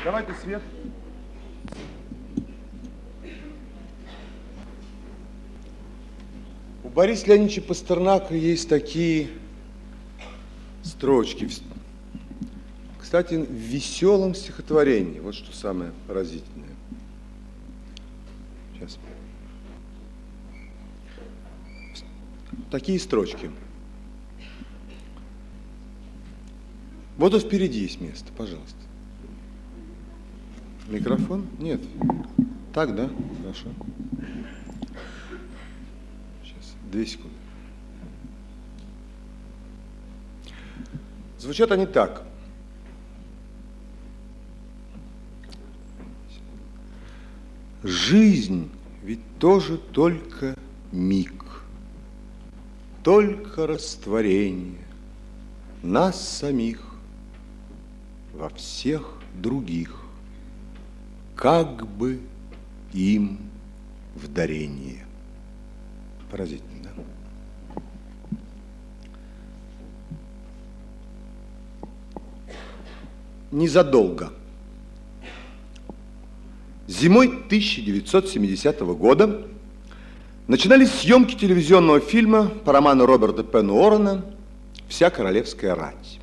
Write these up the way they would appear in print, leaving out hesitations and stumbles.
Давайте свет. У Бориса Леонидовича Пастернака есть такие строчки. Кстати, в веселом стихотворении. Вот что самое поразительное. Сейчас. Такие строчки. Вот и впереди есть место, пожалуйста. Микрофон? Нет. Так, да? Хорошо. Сейчас, 2 секунды. Звучат они так. Жизнь ведь тоже только миг, только растворение нас самих во всех других, как бы им в дарение. Поразительно, да? Незадолго. Зимой 1970 года начинались съемки телевизионного фильма по роману Роберта Пен Уоррена «Вся королевская рать».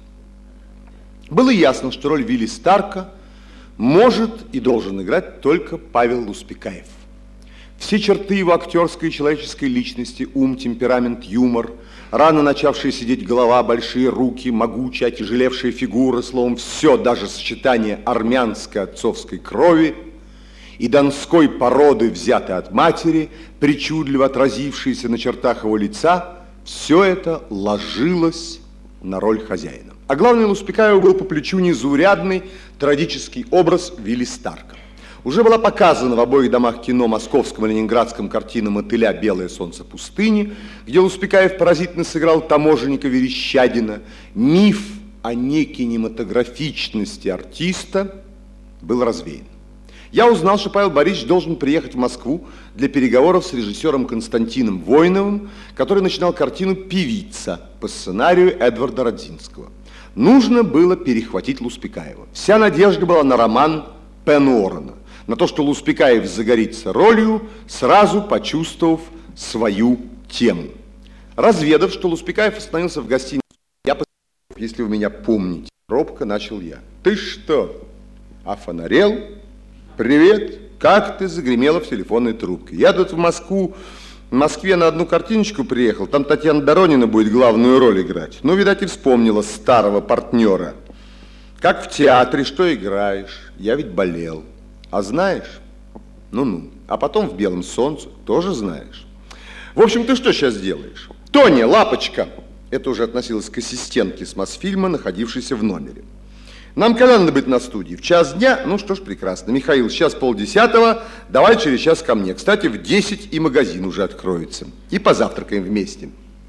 Было ясно, что роль Вилли Старка может и должен играть только Павел Луспекаев. Все черты его актерской и человеческой личности, ум, темперамент, юмор, рано начавшая сидеть голова, большие руки, могучая, отяжелевшая фигура, словом, все, даже сочетание армянской отцовской крови и донской породы, взятой от матери, причудливо отразившиеся на чертах его лица, все это ложилось на роль хозяина. А главное, Луспекаеву был по плечу незаурядный трагический образ Вилли Старка. Уже была показана в обоих домах кино московском и ленинградском картина «Мотыля. Белое солнце пустыни», где Луспекаев поразительно сыграл таможенника Верещагина. Миф о некинематографичности артиста был развеян. Я узнал, что Павел Борисович должен приехать в Москву для переговоров с режиссером Константином Войновым, который начинал картину «Певица» по сценарию Эдварда Радзинского. Нужно было перехватить Луспекаева. Вся надежда была на роман Пен Уоррена, на то, что Луспекаев загорится ролью, сразу почувствовав свою тему. Разведав, что Луспекаев остановился в гостинице, если вы меня помните, робко начал я. Ты что, офонарел? Привет, как ты загремела в телефонной трубке? Я тут в Москве на одну картиночку приехал, там Татьяна Доронина будет главную роль играть. Ну, видать, и вспомнила старого партнера. Как в театре, что играешь? Я ведь болел. А знаешь? Ну-ну. А потом в «Белом солнце» тоже знаешь. В общем, ты что сейчас делаешь? Тоня, лапочка! Это уже относилось к ассистентке с Мосфильма, находившейся в номере. Нам когда надо быть на студии? В 1:00 дня? Ну что ж, прекрасно. Михаил, сейчас 9:30, давай через час ко мне. Кстати, в 10 и магазин уже откроется. И позавтракаем вместе.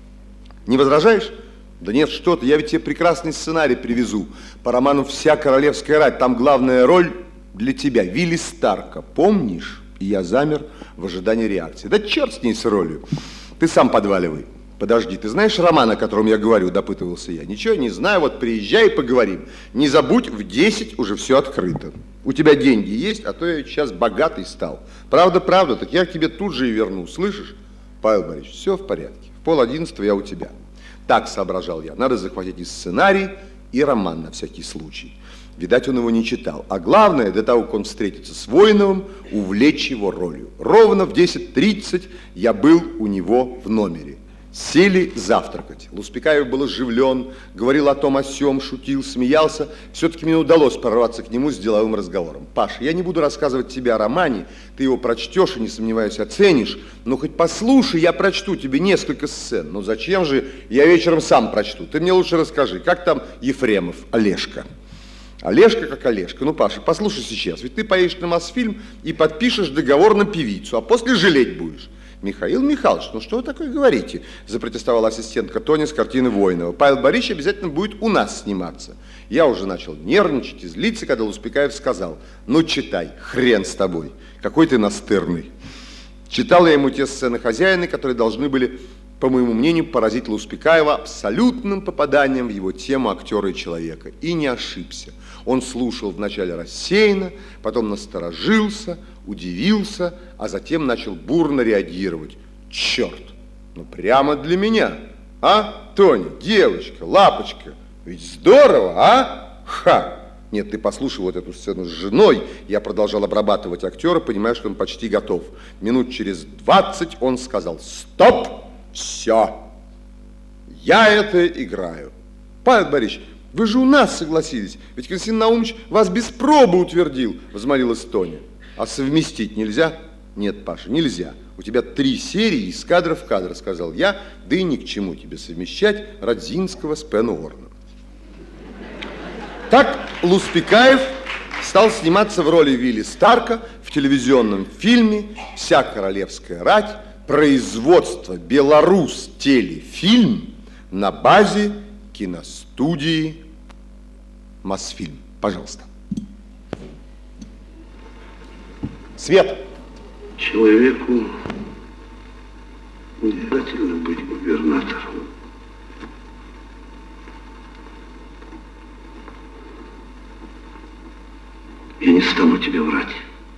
Не возражаешь? Да нет, что ты, я ведь тебе прекрасный сценарий привезу. По роману «Вся королевская рать». Там главная роль для тебя. Вилли Старка. Помнишь? И я замер в ожидании реакции. Да черт с ней с ролью. Ты сам подваливай. Подожди, ты знаешь роман, о котором я говорю, допытывался я? Ничего не знаю, вот приезжай и поговорим. Не забудь, в 10 уже все открыто. У тебя деньги есть, а то я сейчас богатый стал. Правда, правда, так я к тебе тут же и верну, слышишь? Павел Борисович, все в порядке. В 10:30 я у тебя. Так соображал я, надо захватить и сценарий, и роман на всякий случай. Видать, он его не читал. А главное, до того, как он встретится с Войновым, увлечь его ролью. Ровно в 10:30 я был у него в номере. Сели завтракать. Луспекаев был оживлен, говорил о том о сём, шутил, смеялся. Все-таки мне удалось прорваться к нему с деловым разговором. Паша, я не буду рассказывать тебе о романе, ты его прочтешь и, не сомневаюсь, оценишь, но хоть послушай, я прочту тебе несколько сцен. Ну зачем же, я вечером сам прочту. Ты мне лучше расскажи, как там Ефремов, Олежка? Олежка как Олежка. Ну, Паша, послушай сейчас, ведь ты поедешь на Мосфильм и подпишешь договор на певицу, а после жалеть будешь. Михаил Михайлович, ну что вы такое говорите? Запротестовала ассистентка Тоня с картины Войнова. Павел Борисович обязательно будет у нас сниматься. Я уже начал нервничать и злиться, когда Луспекаев сказал: ну читай, хрен с тобой, какой ты настырный. Читал я ему те сцены хозяина, которые должны были по моему мнению, поразил Успекаева абсолютным попаданием в его тему актера и человека. И не ошибся. Он слушал вначале рассеянно, потом насторожился, удивился, а затем начал бурно реагировать. Черт, ну прямо для меня. А, Тоня, девочка, лапочка, ведь здорово, а? Ха! Нет, ты послушай вот эту сцену с женой. Я продолжал обрабатывать актера, понимая, что он почти готов. Минут через 20 он сказал: стоп, все, я это играю. Павел Борисович, вы же у нас согласились, ведь Константин Наумович вас без пробы утвердил, возмолилась Тоня. А совместить нельзя? Нет, Паша, нельзя. У тебя 3 серии из кадра в кадр, сказал я, да и ни к чему тебе совмещать Радзинского с Пен Уорреном. Так Луспекаев стал сниматься в роли Вилли Старка в телевизионном фильме «Вся королевская рать», производство «Беларусь телефильм» на базе киностудии «Мосфильм». Пожалуйста. Свет. Человеку не обязательно быть губернатором. Я не стану тебе врать.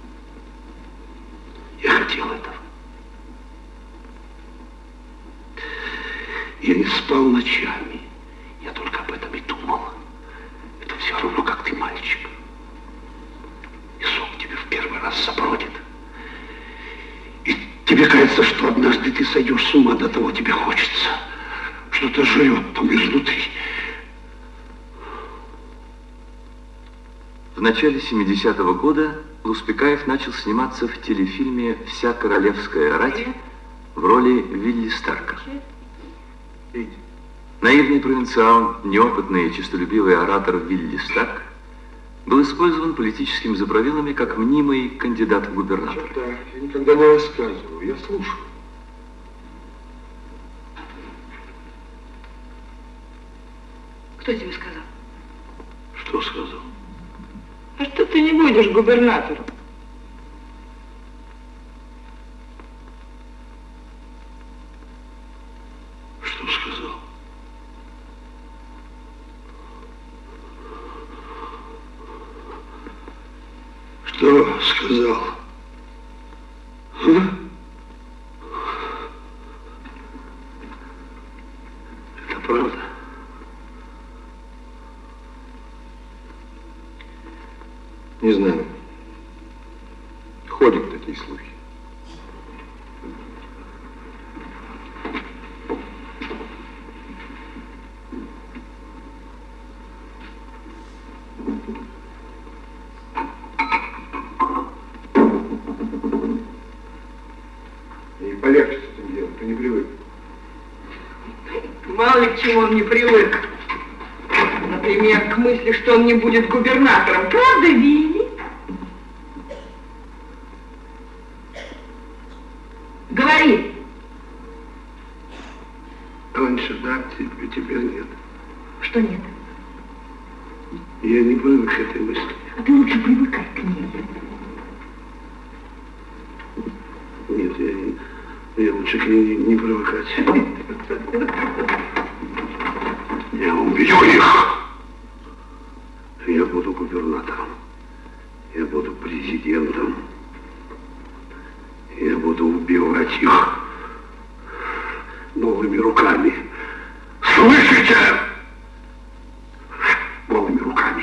Я хотел этого. Я не спал ночами. Я только об этом и думал. Это все равно, как ты мальчик. И сок тебе в первый раз забродит. И тебе кажется, что однажды ты сойдешь с ума, до того тебе хочется. Что-то жрет там изнутри. В начале 70-го года Луспекаев начал сниматься в телефильме «Вся королевская рать» в роли Вилли Старка. Наивный провинциал, неопытный и честолюбивый оратор Вилли Старк был использован политическими заправилами как мнимый кандидат в губернатора. Я никогда не рассказываю, я слушаю. Кто тебе сказал? Что сказал? А что ты не будешь губернатором? Что сказал? Что сказал? А? Это правда? Не знаю. Ходят такие слухи. И полегче с этим делом, ты не привык. Мало ли к чему он не привык. Например, к мысли, что он не будет губернатором. Правда, Вилли? Говори. Раньше да, теперь нет. Что нет? Я не привык к этой мысли. А ты лучше привыкай к ней. Нет, я лучше к ней не привыкать. Я убью их. Я буду губернатором. Я буду президентом. Я буду убивать их голыми руками. Слышите? Голыми руками.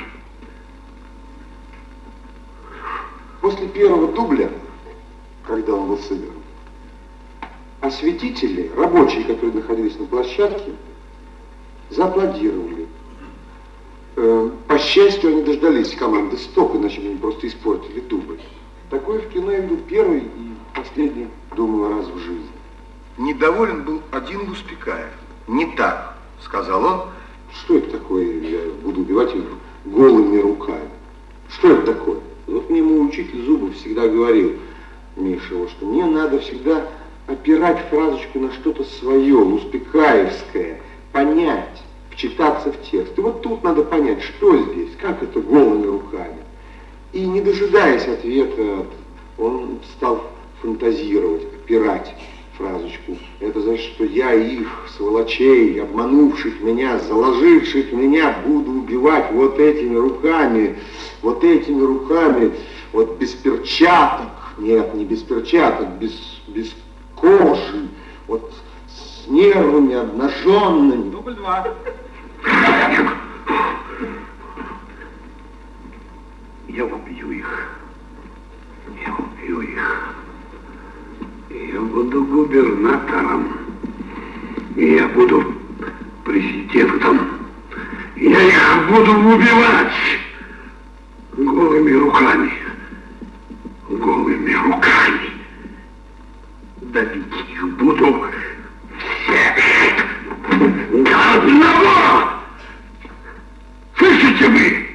После первого дубля, когда он был сыгран, осветители, рабочие, которые находились на площадке, зааплодировали. По счастью, они дождались команды «Стоп», иначе бы они просто испортили дубль. Такое в кино я видел первый и последний, думаю, раз в жизни. Недоволен был один Луспекаев. Не так, сказал он. Что это такое? Я буду убивать их голыми руками. Что это такое? Вот мне мой учитель Зубов всегда говорил, Миша, вот, что мне надо всегда опирать фразочку на что-то свое, луспекаевское, понять, вчитаться в текст. И вот тут надо понять, что здесь, как это голыми руками. И не дожидаясь ответа, он стал фантазировать, опирать фразочку. Это значит, что я их, сволочей, обманувших меня, заложивших меня, буду убивать вот этими руками, вот без перчаток. Нет, не без перчаток, без кожи, вот с нервами обнаженными. Дубль 2. Я убью их. Я буду губернатором. Я буду президентом. Я их буду убивать голыми руками. Давить их буду всех до одного. Слышите вы?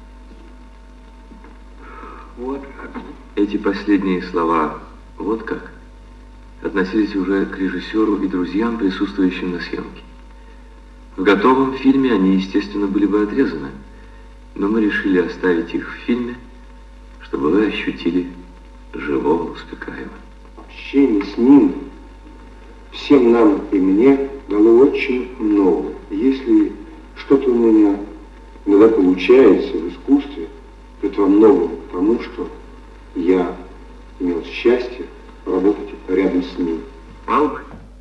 Вот как. Эти последние слова «вот как» относились уже к режиссеру и друзьям, присутствующим на съемке. В готовом фильме они, естественно, были бы отрезаны, но мы решили оставить их в фильме, чтобы вы ощутили живого Луспекаева. Общение с ним всем нам и мне дало очень много. Если что-то у меня иногда получается в искусстве, это во многом потому, что я имел счастье работать рядом с ним. Палк?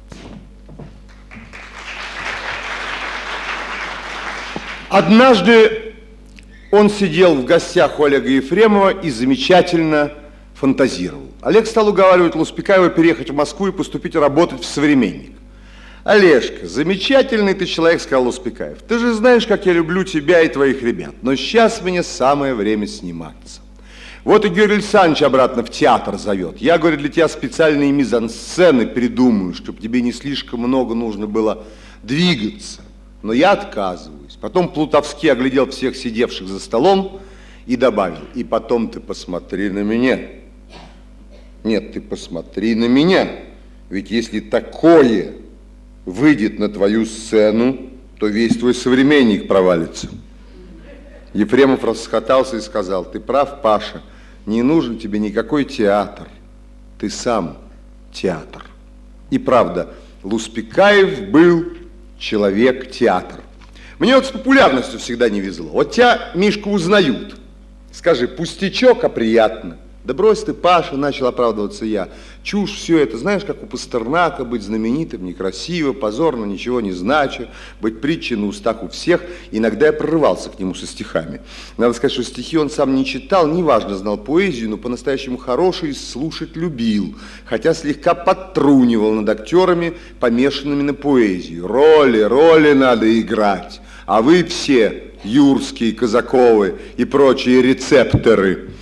Однажды он сидел в гостях у Олега Ефремова и замечательно фантазировал. Олег стал уговаривать Луспекаева переехать в Москву и поступить работать в «Современник». «Олежка, замечательный ты человек», — сказал Луспекаев. «Ты же знаешь, как я люблю тебя и твоих ребят, но сейчас мне самое время сниматься. Вот и Георгий Александрович обратно в театр зовет. Я, говорю, для тебя специальные мизансцены придумаю, чтобы тебе не слишком много нужно было двигаться. Но я отказываюсь». Потом Плутовский оглядел всех сидевших за столом и добавил: «И потом ты посмотри на меня». Нет, ты посмотри на меня. Ведь если такое выйдет на твою сцену, то весь твой «Современник» провалится. Ефремов расхохотался и сказал: «Ты прав, Паша, не нужен тебе никакой театр. Ты сам театр». И правда, Луспекаев был человек-театр. Мне вот с популярностью всегда не везло. Вот тебя, Мишка, узнают. Скажи: пустячок, а приятно. Да брось ты, Паша, начал оправдываться я. Чушь все это. Знаешь, как у Пастернака, быть знаменитым некрасиво, позорно, ничего не знача, быть притчей на устах у всех. Иногда я прорывался к нему со стихами. Надо сказать, что стихи он сам не читал, неважно, знал поэзию, но по-настоящему хороший слушать любил, хотя слегка подтрунивал над актерами, помешанными на поэзию. Роли надо играть, а вы все, Юрские, Казаковы и прочие рецепторы,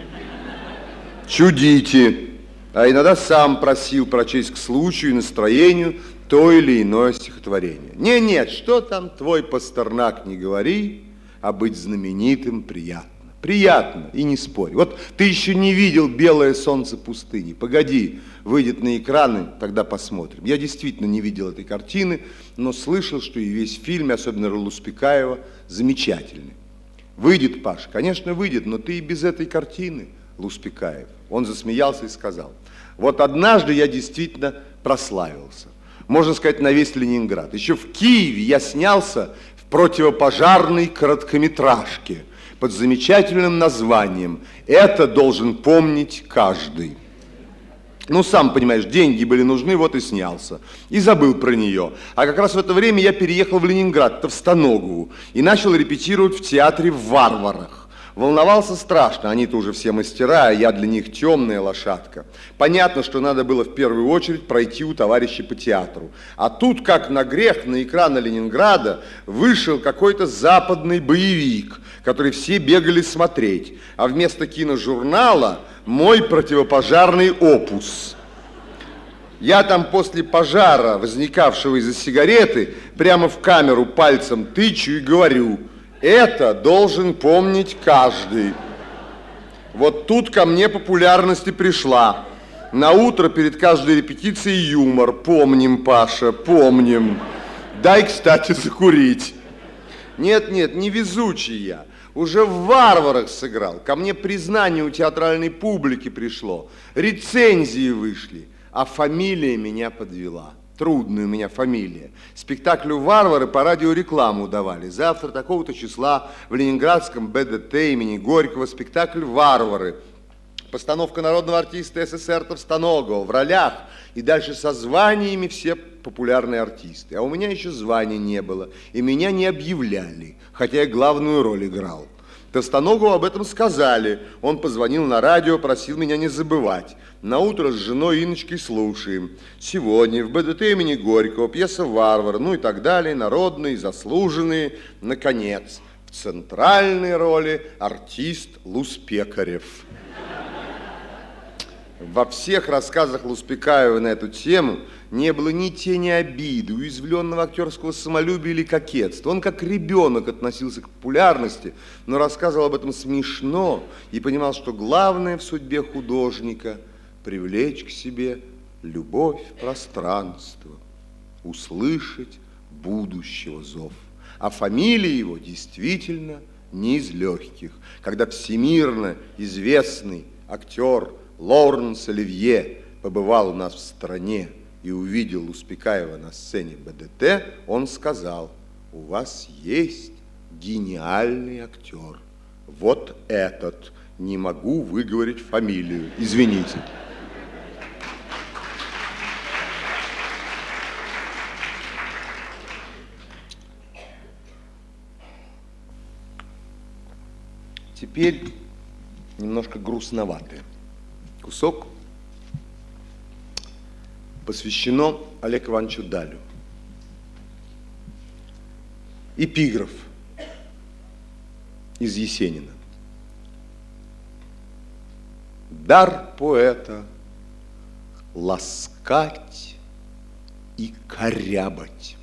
чудите. А иногда сам просил прочесть к случаю и настроению то или иное стихотворение. Нет, что там твой Пастернак не говори, а быть знаменитым приятно. Приятно, и не спорь. Вот ты еще не видел «Белое солнце пустыни». Погоди, выйдет на экраны, тогда посмотрим. Я действительно не видел этой картины, но слышал, что и весь фильм, особенно Луспекаева, замечательный. Выйдет, Паш, конечно, выйдет, но ты и без этой картины, Луспекаев. Он засмеялся и сказал: вот однажды я действительно прославился. Можно сказать, на весь Ленинград. Еще в Киеве я снялся в противопожарной короткометражке под замечательным названием «Это должен помнить каждый». Ну, сам понимаешь, деньги были нужны, вот и снялся. И забыл про нее. А как раз в это время я переехал в Ленинград, в Товстоногову, и начал репетировать в театре в Варварах. Волновался страшно, они-то уже все мастера, а я для них темная лошадка. Понятно, что надо было в первую очередь пройти у товарищей по театру. А тут, как на грех, на экраны Ленинграда вышел какой-то западный боевик, который все бегали смотреть. А вместо киножурнала мой противопожарный опус. Я там после пожара, возникавшего из-за сигареты, прямо в камеру пальцем тычу и говорю: это должен помнить каждый. Вот тут ко мне популярность и пришла. На утро перед каждой репетицией юмор. Помним, Паша, помним. Дай, кстати, закурить. Нет, невезучий я. Уже в Варварах сыграл. Ко мне признание у театральной публики пришло. Рецензии вышли. а фамилия меня подвела. Трудная у меня фамилия. Спектаклю «Варвары» по радио рекламу давали. Завтра такого-то числа в ленинградском БДТ имени Горького спектакль «Варвары». Постановка народного артиста СССР Товстоногова в ролях. И дальше со званиями все популярные артисты. А у меня еще звания не было. И меня не объявляли, хотя я главную роль играл. Товстоногову об этом сказали. Он позвонил на радио, просил меня не забывать. Наутро с женой Инночкой слушаем. Сегодня в БДТ имени Горького пьеса «Варвар», ну и так далее, народные, заслуженные. Наконец, в центральной роли артист Луспекарев. Во всех рассказах Луспекаева на эту тему не было ни тени обиды, уязвленного актерского самолюбия или кокетства. Он как ребенок относился к популярности, но рассказывал об этом смешно и понимал, что главное в судьбе художника – привлечь к себе любовь пространства, услышать будущего зов. А фамилия его действительно не из легких. Когда всемирно известный актер Лоуренс Оливье побывал у нас в стране и увидел Луспекаева на сцене БДТ, он сказал: у вас есть гениальный актер. Вот этот. Не могу выговорить фамилию. Извините. Теперь немножко грустноватый кусок посвящено Олегу Ивановичу Далю. Эпиграф из Есенина. Дар поэта — ласкать и корябать,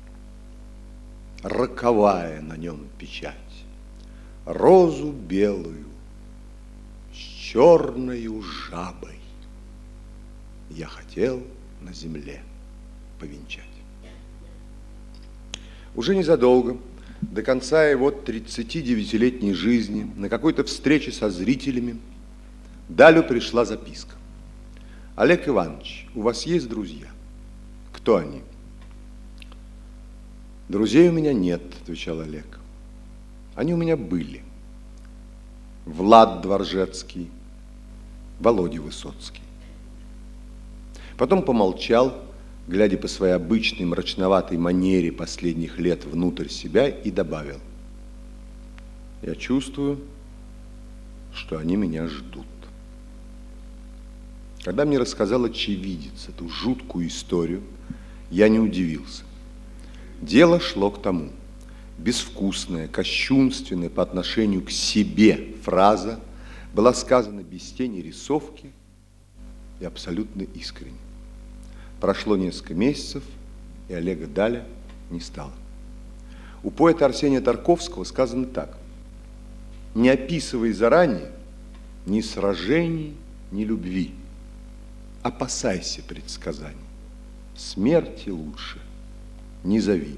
роковая на нем печать, розу белую с черною жабой я хотел на земле повенчать. Уже незадолго до конца его 39-летней жизни на какой-то встрече со зрителями Далю пришла записка. Олег Иванович, у вас есть друзья? Кто они? Друзей у меня нет, отвечал Олег. Они у меня были. Влад Дворжецкий, Володя Высоцкий. Потом помолчал, глядя по своей обычной мрачноватой манере последних лет внутрь себя, и добавил: я чувствую, что они меня ждут. Когда мне рассказал очевидец эту жуткую историю, я не удивился. Дело шло к тому. Безвкусная, кощунственная по отношению к себе фраза была сказана без тени рисовки и абсолютно искренне. Прошло несколько месяцев, и Олега Даля не стало. У поэта Арсения Тарковского сказано так: не описывай заранее ни сражений, ни любви. Опасайся предсказаний. Смерти лучше не зови.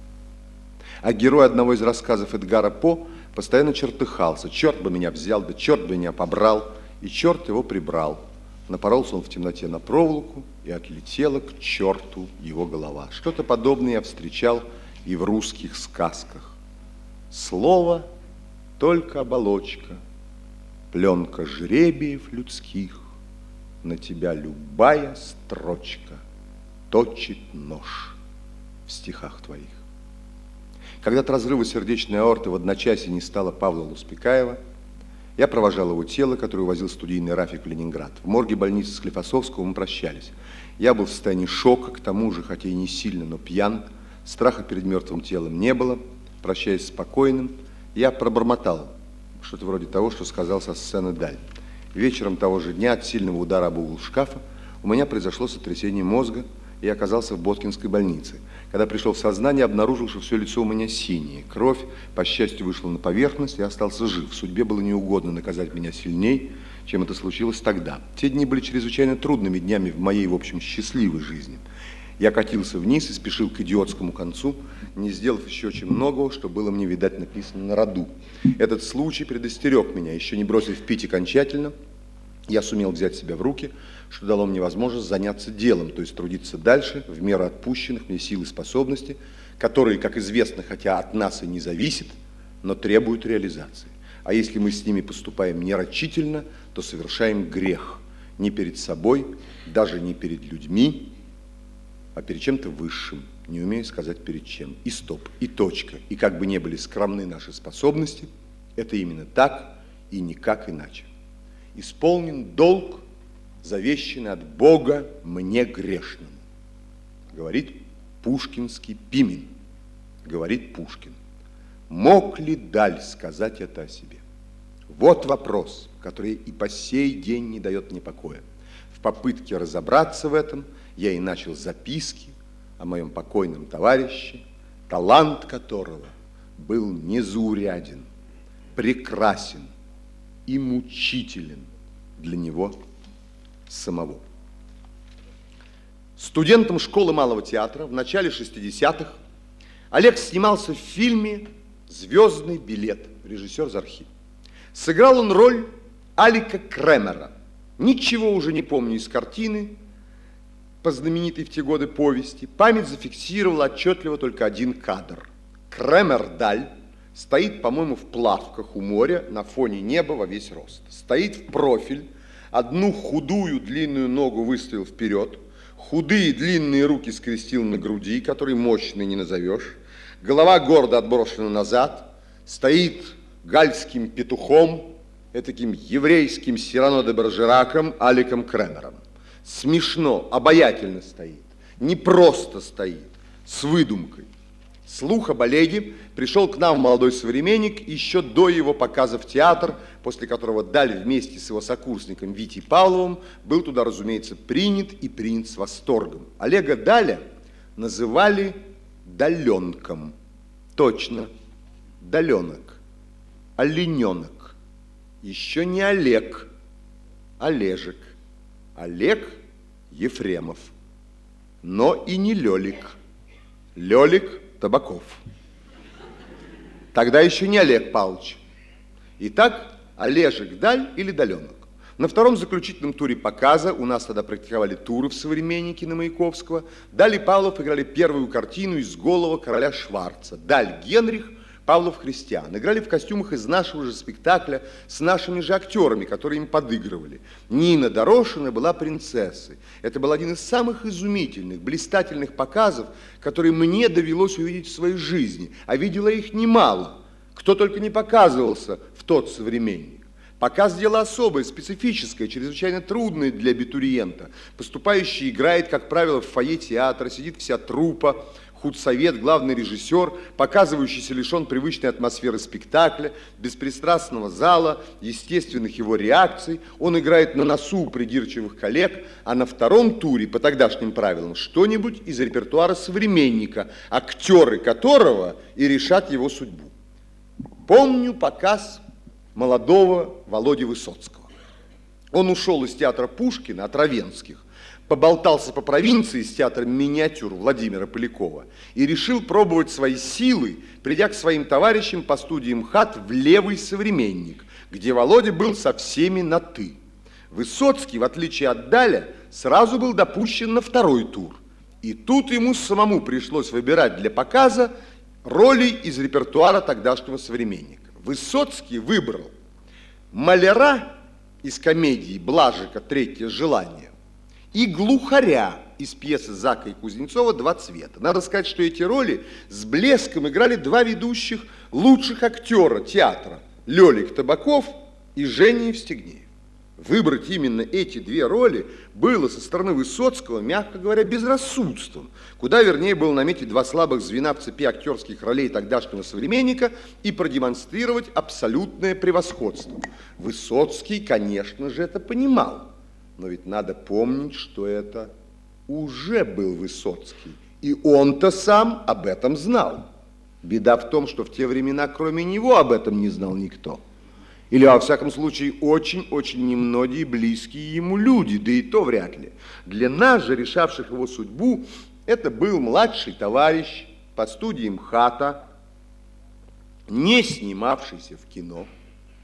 А герой одного из рассказов Эдгара По постоянно чертыхался. Черт бы меня взял, да черт бы меня побрал. И черт его прибрал. Напоролся он в темноте на проволоку, и отлетела к черту его голова. Что-то подобное я встречал и в русских сказках. Слово только оболочка, пленка жребиев людских, на тебя любая строчка точит нож в стихах твоих. Когда от разрыва сердечной аорты в одночасье не стало Павла Луспекаева, я провожал его тело, которое увозил студийный Рафик в Ленинград. В морге больницы Склифосовского мы прощались. Я был в состоянии шока, к тому же, хотя и не сильно, но пьян. Страха перед мертвым телом не было. Прощаясь спокойным, я пробормотал что-то вроде того, что сказал со сцены Даль. Вечером того же дня от сильного удара об угол шкафа у меня произошло сотрясение мозга, и я оказался в Боткинской больнице. Когда пришел в сознание, обнаружил, что все лицо у меня синее. Кровь, по счастью, вышла на поверхность, и остался жив. Судьбе было неугодно наказать меня сильней, чем это случилось тогда. Те дни были чрезвычайно трудными днями в моей, в общем, счастливой жизни. Я катился вниз и спешил к идиотскому концу, не сделав еще очень многого, что было мне, видать, написано на роду. Этот случай предостерег меня, еще не бросив пить окончательно, я сумел взять себя в руки, что дало мне возможность заняться делом, то есть трудиться дальше в меру отпущенных мне сил и способностей, которые, как известно, хотя от нас и не зависят, но требуют реализации. А если мы с ними поступаем нерачительно, то совершаем грех не перед собой, даже не перед людьми, а перед чем-то высшим, не умею сказать перед чем. И стоп, и точка. И как бы ни были скромны наши способности, это именно так и никак иначе. Исполнен долг, завещанный от Бога мне грешному, говорит пушкинский Пимен, говорит Пушкин. Мог ли Даль сказать это о себе? Вот вопрос, который и по сей день не дает мне покоя. В попытке разобраться в этом я и начал записки о моем покойном товарище, талант которого был незауряден, прекрасен и мучителен для него самого. Студентом школы малого театра в начале 60-х Олег снимался в фильме «Звездный билет», режиссер Зархи. Сыграл он роль Алика Кремера. Ничего уже не помню из картины, по знаменитой в те годы повести. Память зафиксировала отчетливо только один кадр. Кремер Даль стоит, по-моему, в плавках у моря на фоне неба во весь рост. Стоит в профиль, одну худую длинную ногу выставил вперед, худые длинные руки скрестил на груди, которые мощные не назовешь, голова гордо отброшена назад, стоит гальским петухом, этаким еврейским Сирано де Бержераком Аликом Кремером. Смешно, обаятельно стоит, не просто стоит, с выдумкой. Слух об Олеге пришел к нам молодой современник еще до его показа в театр, после которого Даль вместе с его сокурсником Витей Павловым был туда, разумеется, принят и принят с восторгом. Олега Даля называли Даленком. Точно, Даленок, Олененок. Еще не Олег, Олежек. Олег Ефремов. Но и не Лелик. Лелик Табаков. Тогда еще не Олег Павлович. Итак, Олежек Даль или Даленок. На втором заключительном туре показа, у нас тогда практиковали туры в «Современнике» на Маяковского, Даль и Павлов играли первую картину из «Голого короля Шварца». Даль Генрих, Павлов Христиан. Играли в костюмах из нашего же спектакля с нашими же актерами, которые им подыгрывали. Нина Дорошина была принцессой. Это был один из самых изумительных, блистательных показов, которые мне довелось увидеть в своей жизни. А видела их немало. Кто только не показывался в тот «Современник». Показ – дело особое, специфическое, чрезвычайно трудное для абитуриента. Поступающий играет, как правило, в фойе театра, сидит вся труппа, худсовет, главный режиссер, показывающийся лишен привычной атмосферы спектакля, беспристрастного зала, естественных его реакций. Он играет на носу у придирчивых коллег, а на втором туре, по тогдашним правилам, что-нибудь из репертуара «Современника», актеры которого и решат его судьбу. Помню показ молодого Володи Высоцкого. Он ушел из театра Пушкина от Равенских, поболтался по провинции с театром «Миниатюр» Владимира Полякова и решил пробовать свои силы, придя к своим товарищам по студии МХАТ в «Левый современник», где Володя был со всеми на «ты». Высоцкий, в отличие от Даля, сразу был допущен на второй тур. И тут ему самому пришлось выбирать для показа роли из репертуара тогдашнего «Современника». Высоцкий выбрал маляра из комедии Блажика «Третье желание» и глухаря из пьесы Зака и Кузнецова «Два цвета». Надо сказать, что эти роли с блеском играли два ведущих лучших актера театра – Лелик Табаков и Женя Евстигнеев. Выбрать именно эти две роли было со стороны Высоцкого, мягко говоря, безрассудством. Куда вернее было наметить два слабых звена в цепи актерских ролей тогдашнего «Современника» и продемонстрировать абсолютное превосходство. Высоцкий, конечно же, это понимал. Но ведь надо помнить, что это уже был Высоцкий. И он-то сам об этом знал. Беда в том, что в те времена кроме него об этом не знал никто. Или, во всяком случае, очень-очень немногие близкие ему люди, да и то вряд ли. Для нас же, решавших его судьбу, это был младший товарищ по студии МХАТа, не снимавшийся в кино,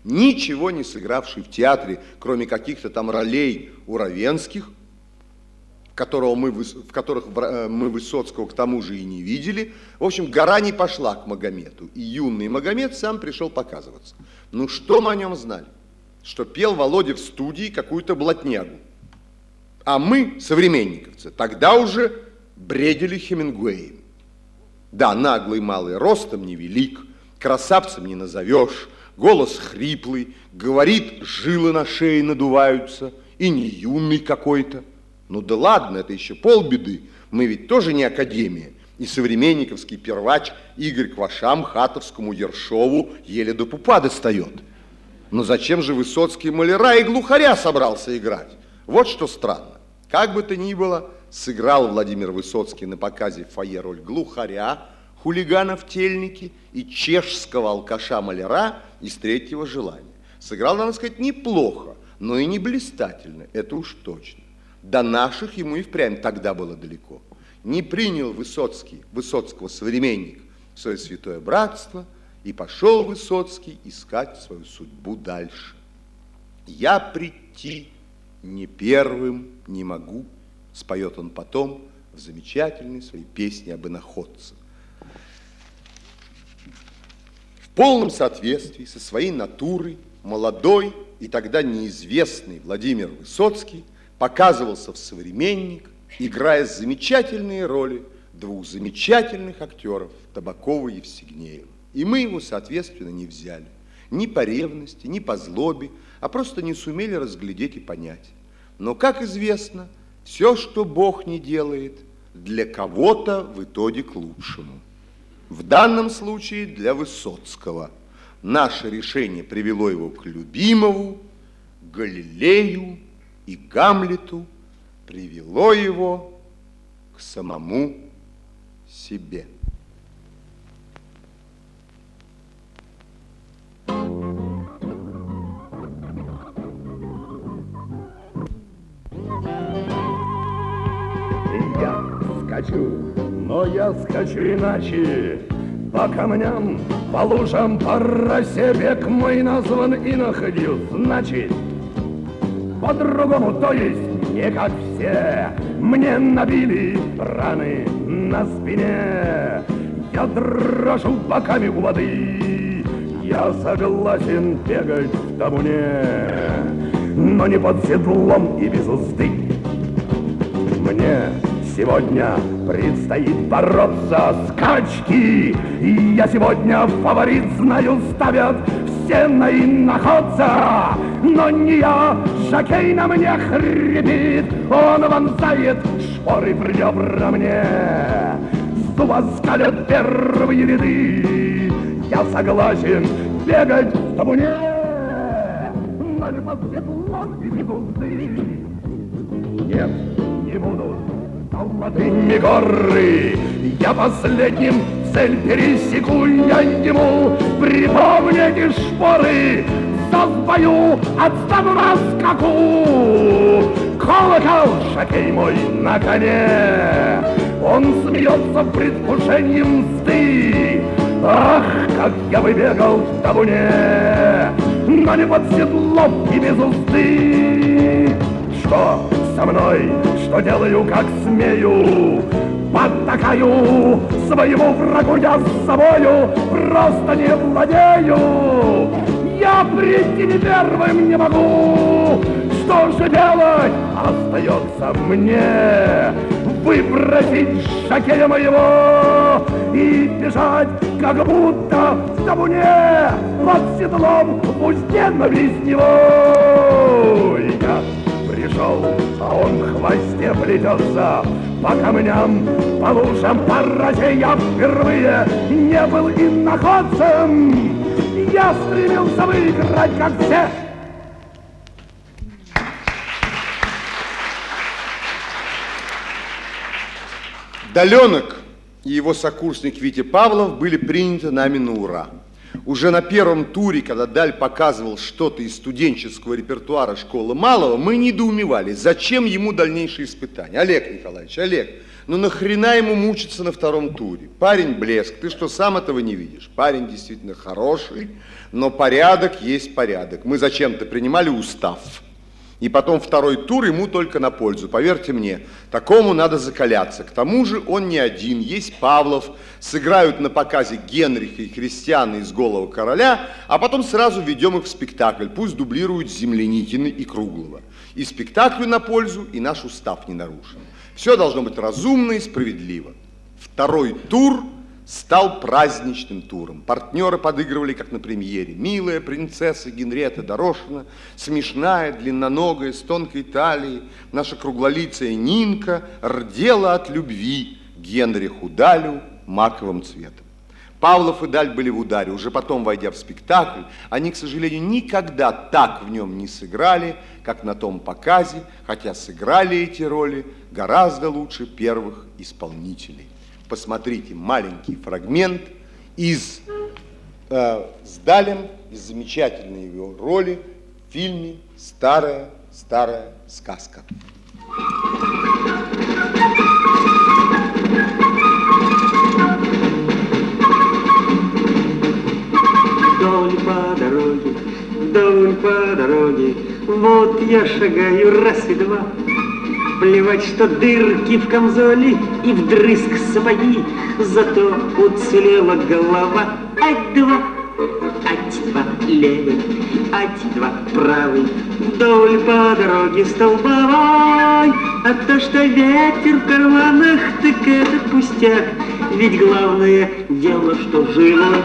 ничего не сыгравший в театре, кроме каких-то там ролей у Равенских, в которых мы Высоцкого к тому же и не видели. В общем, гора не пошла к Магомету, и юный Магомет сам пришел показываться. Ну, что мы о нем знали? Что пел Володя в студии какую-то блатнягу. А мы, современниковцы, тогда уже бредили Хемингуэем. Да, наглый малый, ростом невелик, красавцем не назовешь, голос хриплый, говорит, жилы на шее надуваются, и не юный какой-то. Ну да ладно, это еще полбеды, мы ведь тоже не академия, и современниковский первач Игорь к вашам Хатовскому Ершову еле до пупа достает. Но зачем же Высоцкий маляра и глухаря собрался играть? Вот что странно. Как бы то ни было, сыграл Владимир Высоцкий на показе в фойе роль глухаря, хулигана в тельнике и чешского алкаша-маляра из «Третьего желания». Сыграл, надо сказать, неплохо, но и не блистательно, это уж точно. До наших ему и впрямь тогда было далеко. Не принял Высоцкого современник в свое святое братство, и пошел Высоцкий искать свою судьбу дальше. «Я прийти не первым не могу», споет он потом в замечательной своей песне об иноходце. В полном соответствии со своей натурой молодой и тогда неизвестный Владимир Высоцкий показывался в «Современник», играя замечательные роли двух замечательных актеров Табакова и Евстигнеева. И мы его, соответственно, не взяли. Ни по ревности, ни по злобе, а просто не сумели разглядеть и понять. Но, как известно, все, что Бог не делает, для кого-то в итоге к лучшему. В данном случае для Высоцкого. Наше решение привело его к Любимову, Галилею и Гамлету, привело его к самому себе. Я скачу, но я скачу иначе. По камням, по лужам, по росе бег мой назван иноходью, значит, по-другому, то есть не как все. Мне набили раны на спине, я дрожу боками у воды, я согласен бегать в табуне, но не под седлом и без узды. Мне сегодня предстоит бороться с скачки, и я сегодня фаворит, знаю, ставят все на иноходца, но не я, жокей на мне хрипит, он вонзает шпоры в ребра мне, зубы скалят первые ряды, я согласен бегать в табуне, но не под седлом и без узды. Нет, не буду золотыми горы, я последним цель пересеку, я ему припомните шпоры, забою, отстану на скаку. Колокол, жокей мой на коне, он смеется в предвкушении мсты. Ах, как я выбегал в табуне, но не под седлом и без узды. Что со мной, что делаю, как смею, подтакаю своему врагу, я с собою просто не владею. Я прийти не первым не могу, что же делать остается мне? Выбросить жокея моего и бежать, как будто в табуне, под седлом в узде на весневой. Я пришел, а он в хвосте плетется, по камням, по лужам, по росе я впервые не был иноходцем. Я стремился выиграть, как все. Даленок и его сокурсник Витя Павлов были приняты нами на ура. Уже на первом туре, когда Даль показывал что-то из студенческого репертуара школы малого, мы недоумевали, зачем ему дальнейшие испытания. Олег Николаевич, Олег, Ну нахрена ему мучиться на втором туре? Парень блеск, ты что, сам этого не видишь? Парень действительно хороший, но порядок есть порядок. Мы зачем-то принимали устав. И потом второй тур ему только на пользу. Поверьте мне, такому надо закаляться. К тому же он не один, есть Павлов. Сыграют на показе Генриха и Христиана из «Голого короля», а потом сразу введем их в спектакль. Пусть дублируют Земляникина и Круглова. И спектаклю на пользу, и наш устав не нарушен. Все должно быть разумно и справедливо. Второй тур стал праздничным туром. Партнеры подыгрывали, как на премьере. Милая принцесса Генриетта Дорошина, смешная, длинноногая, с тонкой талией, наша круглолицая Нинка рдела от любви к Генриху Далю маковым цветом. Павлов и Даль были в ударе. Уже потом, войдя в спектакль, они, к сожалению, никогда так в нем не сыграли, как на том показе, хотя сыграли эти роли гораздо лучше первых исполнителей. Посмотрите маленький фрагмент с Далем, из замечательной его роли в фильме «Старая сказка». Вдоль по дороге, вот я шагаю раз и два. Плевать, что дырки в камзоле и вдрызг сапоги, зато уцелела голова. Ать-два левый, ать-два правый, вдоль по дороге столбовой. А то, что ветер в карманах, так это пустяк, ведь главное дело, что живой.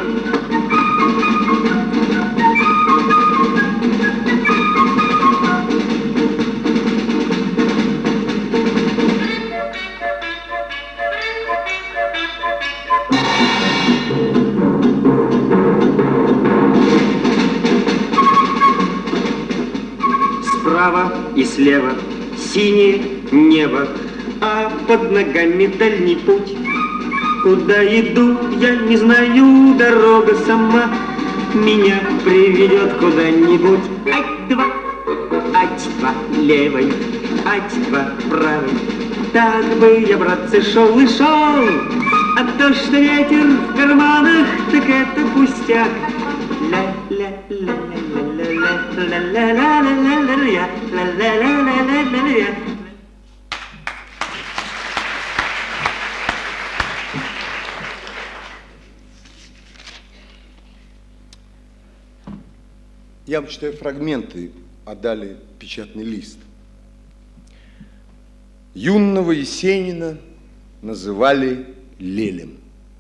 Справа и слева синее небо, а под ногами дальний путь. Куда иду, я не знаю, дорога сама меня приведет куда-нибудь. Ать-два левой, ать-два правой. Так бы я, братцы, шел и шел, а то, что ветер в карманах, так это пустяк. Я вам читаю фрагменты, а далее печатный лист. Юного Есенина называли Лелем.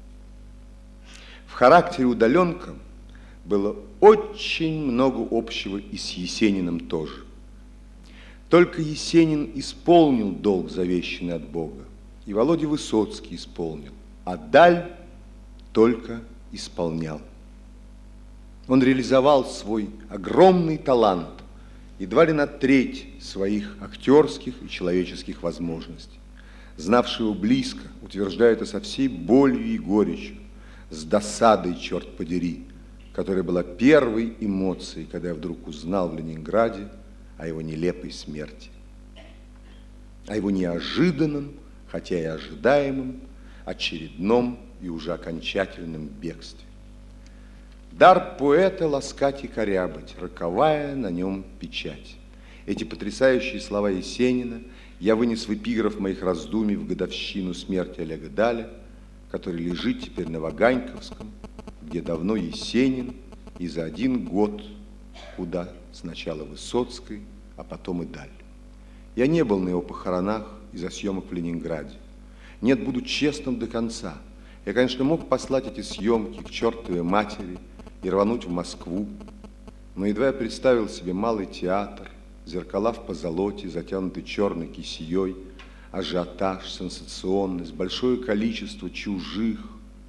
В характере удаленка было очень много общего и с Есениным тоже. Только Есенин исполнил долг, завещанный от Бога, и Володя Высоцкий исполнил, а Даль только исполнял. Он реализовал свой огромный талант, едва ли на треть своих актерских и человеческих возможностей. Знавшие его близко утверждают это со всей болью и горечью, с досадой, черт подери, которая была первой эмоцией, когда я вдруг узнал в Ленинграде о его нелепой смерти, о его неожиданном, хотя и ожидаемом, очередном и уже окончательном бегстве. Дар поэта ласкать и корябать, роковая на нем печать. Эти потрясающие слова Есенина я вынес в эпиграф моих раздумий в годовщину смерти Олега Даля, который лежит теперь на Ваганьковском, где давно Есенин, и за один год, куда сначала Высоцкий, а потом и Даль. Я не был на его похоронах из-за съемок в Ленинграде. Нет, буду честным до конца. Я, конечно, мог послать эти съемки к чертовой матери и рвануть в Москву, но едва я представил себе малый театр, зеркала в позолоте, затянутый черной кисеей, ажиотаж, сенсационность, большое количество чужих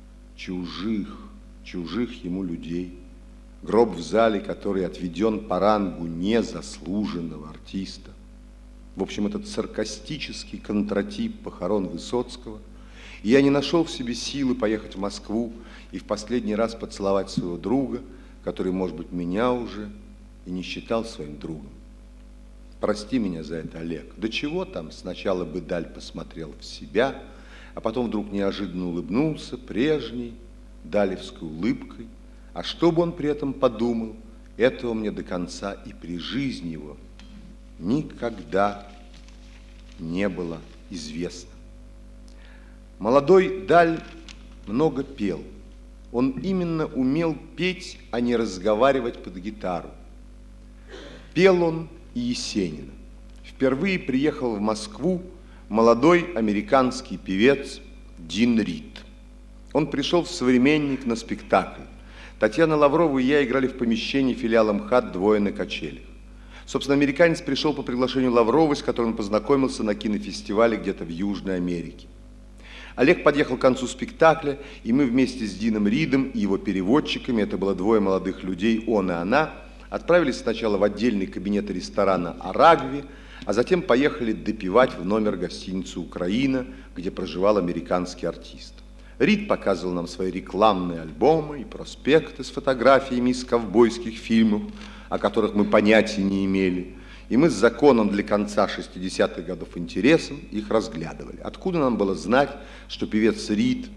ему людей, гроб в зале, который отведен по рангу незаслуженного артиста. В общем, этот саркастический контратип похорон Высоцкого, и я не нашел в себе силы поехать в Москву и в последний раз поцеловать своего друга, который, может быть, меня уже и не считал своим другом. Прости меня за это, Олег. Да чего там, сначала бы Даль посмотрел в себя, а потом вдруг неожиданно улыбнулся прежней далевской улыбкой. А что бы он при этом подумал, этого мне до конца и при жизни его никогда не было известно. Молодой Даль много пел. Он именно умел петь, а не разговаривать под гитару. Пел он и Есенина. Впервые приехал в Москву молодой американский певец Дин Рид. Он пришел в «Современник» на спектакль. Татьяна Лаврова и я играли в помещении филиала МХАТ «Двое на качелях». Собственно, американец пришел по приглашению Лавровой, с которой он познакомился на кинофестивале где-то в Южной Америке. Олег подъехал к концу спектакля, и мы вместе с Дином Ридом и его переводчиками, это было двое молодых людей, он и она, отправились сначала в отдельный кабинет ресторана «Арагви», а затем поехали допивать в номер гостиницы «Украина», где проживал американский артист. Рид показывал нам свои рекламные альбомы и проспекты с фотографиями из ковбойских фильмов, о которых мы понятия не имели. И мы с законом для конца 60-х годов интересом их разглядывали. Откуда нам было знать, что певец Рид...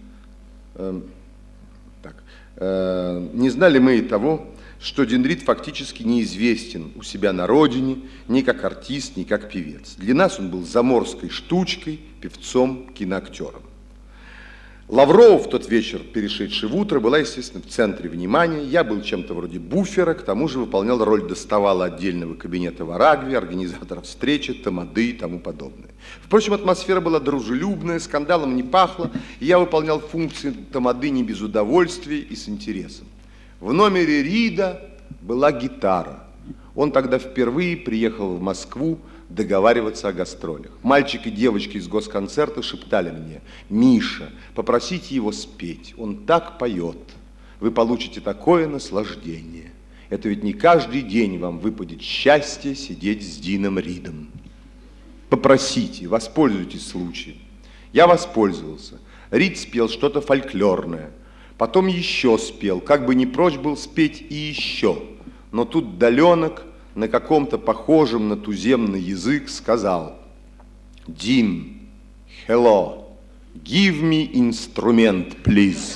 не знали мы и того, что Дин Рид фактически неизвестен у себя на родине ни как артист, ни как певец. Для нас он был заморской штучкой, певцом, киноактером. Лаврова в тот вечер, перешедший в утро, была, естественно, в центре внимания. Я был чем-то вроде буфера, к тому же выполнял роль доставала отдельного кабинета в Арагве, организатора встречи, тамады и тому подобное. Впрочем, атмосфера была дружелюбная, скандалом не пахло, и я выполнял функции тамады не без удовольствия и с интересом. В номере Рида была гитара. Он тогда впервые приехал в Москву договариваться о гастролях. Мальчик и девочки из госконцерта шептали мне: «Миша, попросите его спеть, он так поет, вы получите такое наслаждение. Это ведь не каждый день вам выпадет счастье сидеть с Дином Ридом. Попросите, воспользуйтесь случаем». Я воспользовался. Рид спел что-то фольклорное, потом еще спел, как бы не прочь был спеть и еще. Но тут Даленок на каком-то похожем на туземный язык сказал: «Дин, hello, give me instrument, please».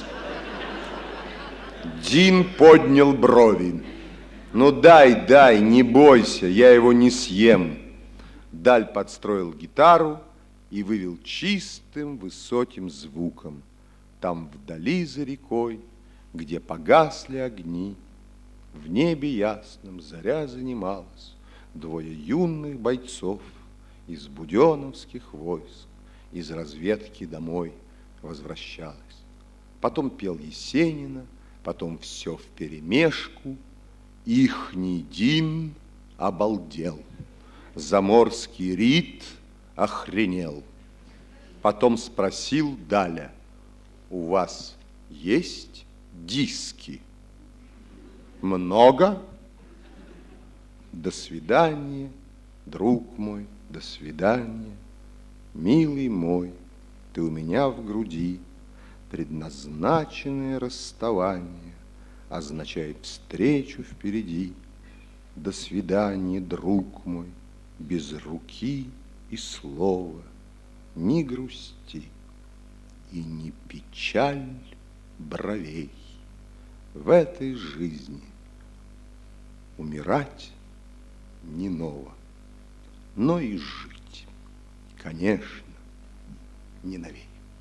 Дин поднял брови. «Ну дай, не бойся, я его не съем». Даль подстроил гитару и вывел чистым высоким звуком. Там вдали за рекой, где погасли огни, в небе ясном заря занималась, двое юных бойцов из буденовских войск, из разведки домой возвращалась. Потом пел Есенина, потом все вперемешку. Ихний Дин обалдел, заморский Рид охренел. Потом спросил Даля: «У вас есть диски?» «Много?» «До свидания, друг мой, до свидания, милый мой, ты у меня в груди, предназначенное расставание означает встречу впереди. До свидания, друг мой, без руки и слова, ни грусти и ни печаль бровей. В этой жизни умирать не ново, но и жить, конечно, не новей».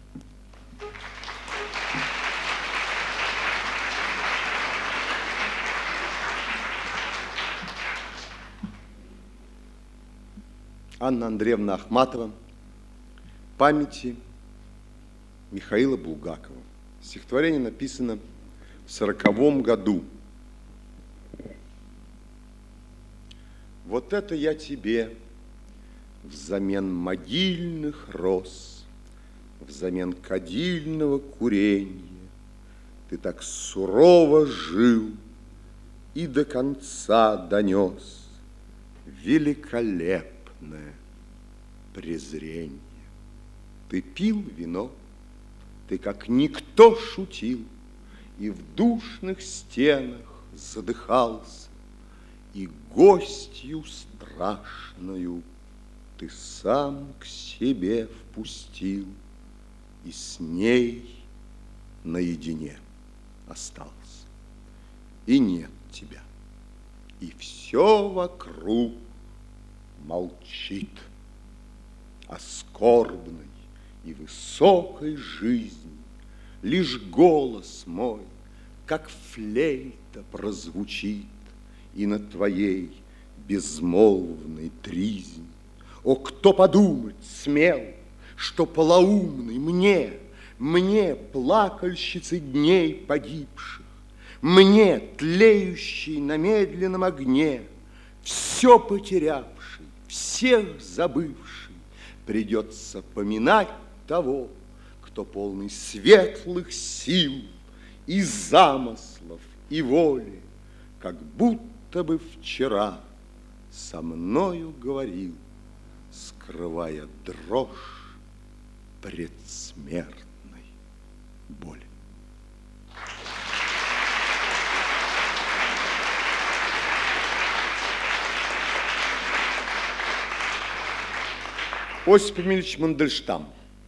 Анна Андреевна Ахматова. Памяти Михаила Булгакова. Стихотворение написано в 1940 году. Вот это я тебе взамен могильных роз, взамен кадильного куренья, ты так сурово жил и до конца донес великолепное презрение. Ты пил вино, ты как никто шутил, и в душных стенах задыхался, и гостью страшную ты сам к себе впустил и с ней наедине остался. И нет тебя, и все вокруг молчит о скорбной и высокой жизни. Лишь голос мой, как флейта, прозвучит и на твоей безмолвной тризни. О, кто подумать смел, что полоумный мне, плакальщицы дней погибших, мне, тлеющий на медленном огне, все потерявший, всех забывший, придется поминать того, кто полный светлых сил и замыслов, и воли, как будто бы вчера со мною говорил, скрывая дрожь предсмертной боли. Осип Эмильевич Мандельштам.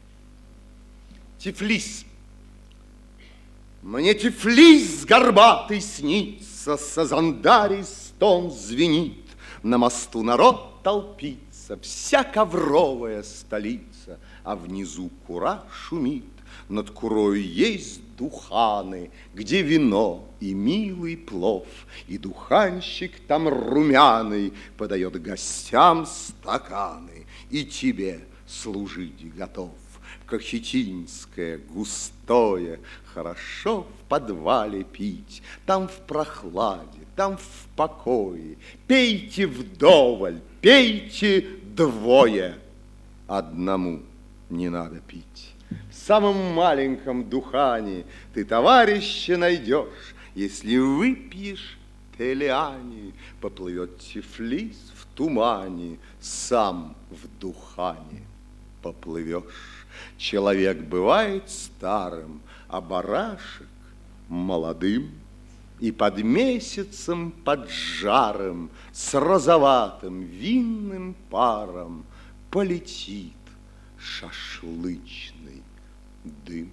Тифлис. Мне Тифлис горбатый снится, с Азандарий стон звенит, на мосту народ толпится, вся ковровая столица, а внизу кура шумит, над курою есть духаны, где вино и милый плов, и духанщик там румяный подает гостям стаканы, и тебе служить готов. Кахетинское, густое, хорошо в подвале пить, там в прохладе, там в покое. Пейте вдоволь, пейте двое, одному не надо пить. В самом маленьком духане ты товарища найдешь, если выпьешь Телиани, поплывет Тифлис в тумане, сам в духане поплывешь. Человек бывает старым, а барашек молодым, и под месяцем, под жаром, с розоватым винным паром полетит шашлычный дым.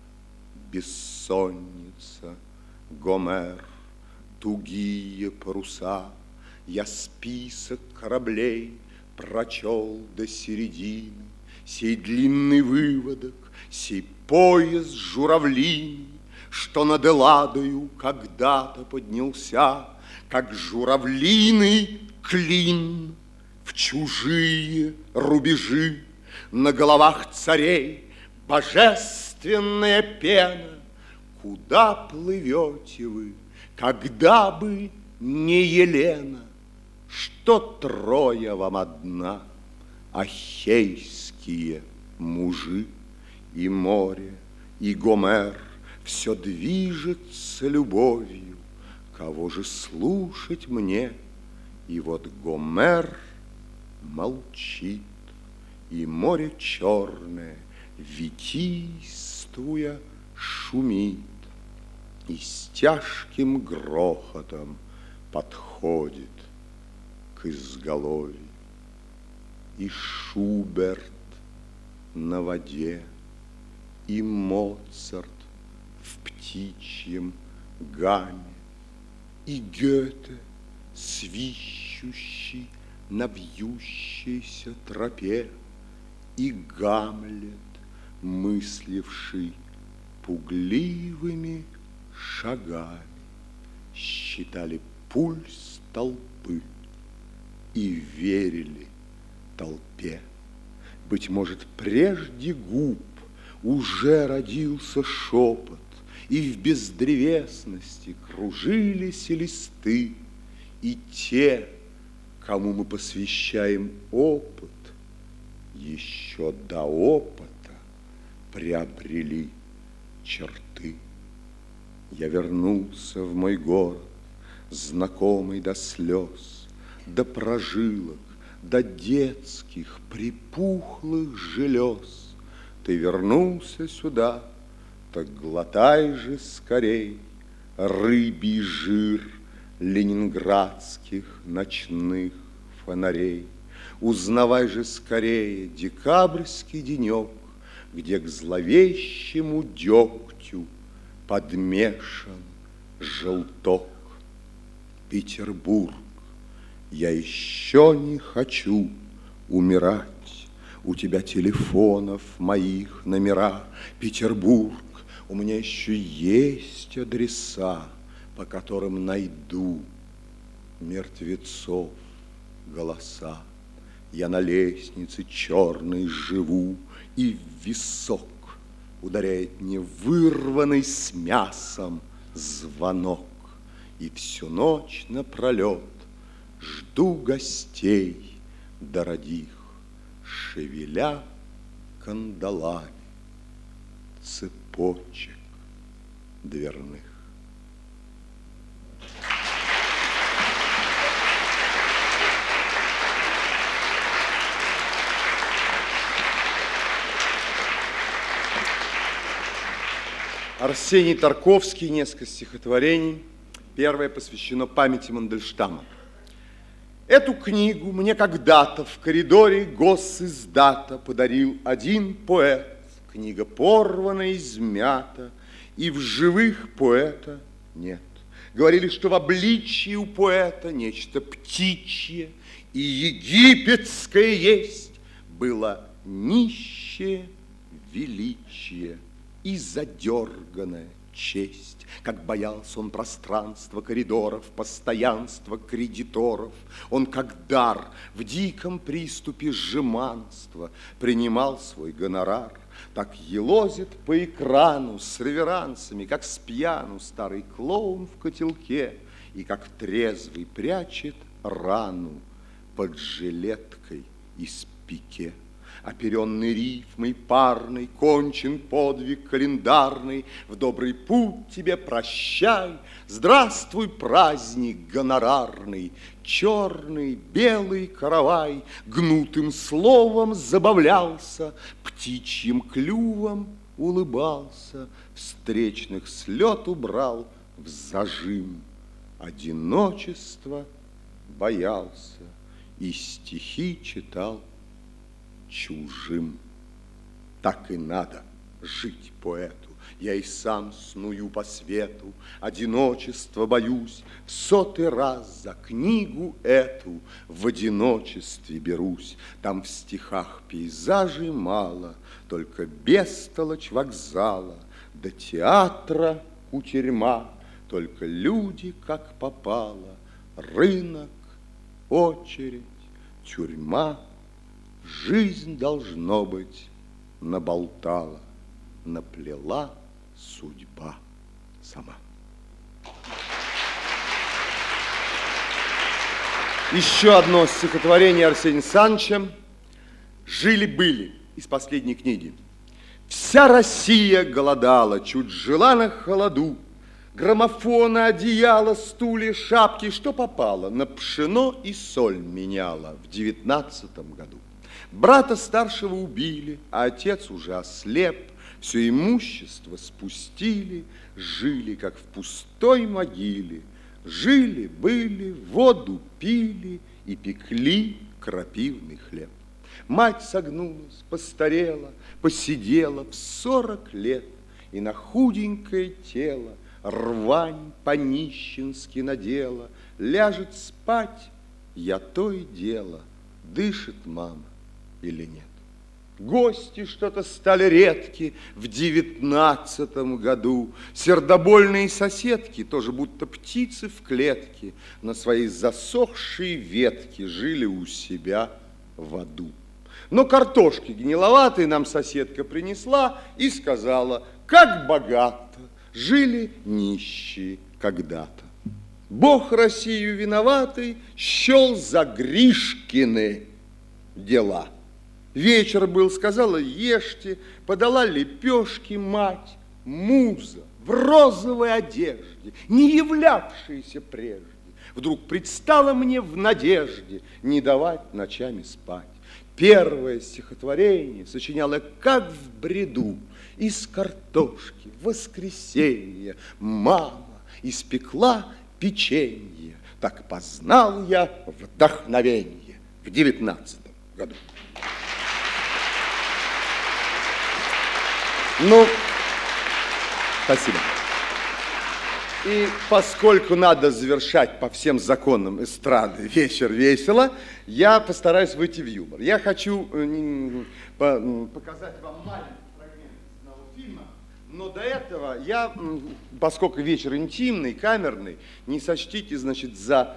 Бессонница, Гомер, тугие паруса, я список кораблей прочел до середины, сей длинный выводок, сей пояс журавлиный, что над Элладою когда-то поднялся, как журавлиный клин в чужие рубежи, на головах царей божественная пена. Куда плывете вы, когда бы не Елена? Что Троя вам одна, ахейские мужи, и море, и Гомер все движется любовью. Кого же слушать мне? И вот Гомер молчит, и море черное, витийствуя, шумит, и с тяжким грохотом подходит к изголовью. И Шуберт на воде, и Моцарт в птичьем гаме, и Гёте, свищущий на вьющейся тропе, и Гамлет, мысливший пугливыми шагами, считали пульс толпы и верили толпе. Быть может, прежде губ уже родился шепот, и в бездревесности кружились листы, и те, кому мы посвящаем опыт, еще до опыта приобрели черты. Я вернулся в мой город, знакомый до слез, до прожилок, до детских припухлых желез. Ты вернулся сюда, так глотай же скорей рыбий жир ленинградских ночных фонарей. Узнавай же скорее декабрьский денек, где к зловещему дегтю подмешан желток. Петербург, я еще не хочу умирать. У тебя телефонов моих номера. Петербург, у меня еще есть адреса, по которым найду мертвецов голоса. Я на лестнице черной живу, и в висок ударяет невырванный с мясом звонок. И всю ночь напролет жду гостей дорогих, шевеля кандалами цепочек дверных. Арсений Тарковский, несколько стихотворений. Первое посвящено памяти Мандельштама. Эту книгу мне когда-то в коридоре госиздата подарил один поэт. Книга порвана, измята, и в живых поэта нет. Говорили, что в обличии у поэта нечто птичье и египетское есть. Было нищее величие и задерганная честь. Как боялся он пространства коридоров, постоянства кредиторов. Он, как дар, в диком приступе жеманства принимал свой гонорар. Так елозит по экрану с реверансами, как с пьяну старый клоун в котелке, и как трезвый прячет рану под жилеткой из пике. Оперенный рифмой парной, кончен подвиг календарный. В добрый путь тебе прощай, здравствуй, праздник гонорарный. Черный, белый каравай гнутым словом забавлялся, птичьим клювом улыбался, встречных с лету брал в зажим. Одиночество боялся и стихи читал чужим. Так и надо жить поэту. Я и сам сную по свету, одиночество боюсь, в 100-й раз за книгу эту в одиночестве берусь. Там в стихах пейзажей мало, только бестолочь вокзала, до театра кутерьма, только люди как попало, рынок, очередь, тюрьма. Жизнь, должно быть, наболтала, наплела судьба сама. Еще одно стихотворение Арсения Саныча «Жили-были» из последней книги. Вся Россия голодала, чуть жила на холоду. Граммофоны, одеяло, стулья, шапки, что попало, на пшено и соль меняла в 19-м году. Брата старшего убили, а отец уже ослеп. Все имущество спустили, жили, как в пустой могиле. Жили, были, воду пили и пекли крапивный хлеб. Мать согнулась, постарела, посидела в 40 лет, и на худенькое тело рвань по-нищенски надела. Ляжет спать, я то и дело, дышит мама или нет. Гости что-то стали редки в 19-м году. Сердобольные соседки, тоже будто птицы в клетке, на своей засохшей ветке жили у себя в аду. Но картошки гниловатой нам соседка принесла и сказала: как богато жили нищие когда-то. Бог Россию виноватый счел за Гришкины дела. Вечер был, сказала: ешьте, подала лепешки мать, муза в розовой одежде, не являвшаяся прежде, вдруг предстала мне в надежде не давать ночами спать. Первое стихотворение сочиняла как в бреду, из картошки в воскресенье мама испекла печенье. Так познал я вдохновенье в 19-м году. Ну, спасибо. И поскольку надо завершать по всем законам эстрады вечер весело, я постараюсь выйти в юмор. Я хочу показать вам маленький фрагмент одного фильма, но до этого я, поскольку вечер интимный, камерный, не сочтите, значит, за,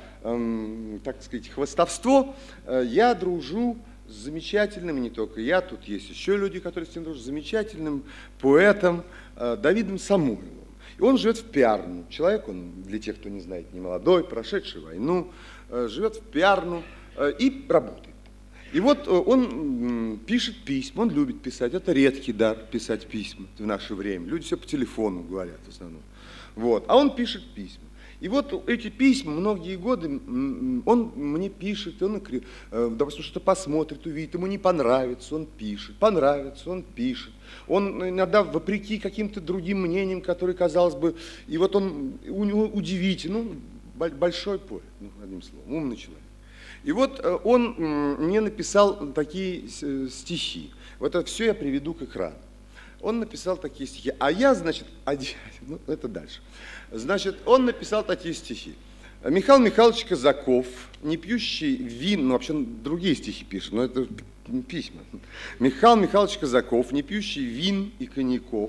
так сказать, хвастовство, я дружу с замечательным, не только я, тут есть еще люди, которые с ним дружат, замечательным поэтом Давидом Самойловым. И он живет в Пярну. Человек, он, для тех, кто не знает, не молодой, прошедший войну, живет в Пярну и работает. И вот он пишет письма, он любит писать. Это редкий дар, писать письма в наше время. Люди все по телефону говорят в основном. Вот. А он пишет письма. И вот эти письма многие годы он мне пишет, он, допустим, что-то посмотрит, увидит, ему не понравится, он пишет, понравится, он пишет. Он иногда, вопреки каким-то другим мнениям, которые, казалось бы, и вот он, у него удивительный, большой поэт, одним словом, умный человек. И вот он мне написал такие стихи. Вот это все я приведу к экрану. Он написал такие стихи, а я, значит, ну, это дальше. Значит, он написал такие стихи. Михаил Михайлович Казаков, не пьющий вин, ну, вообще другие стихи пишет, но это письма. Михаил Михайлович Казаков, не пьющий вин и коньяков,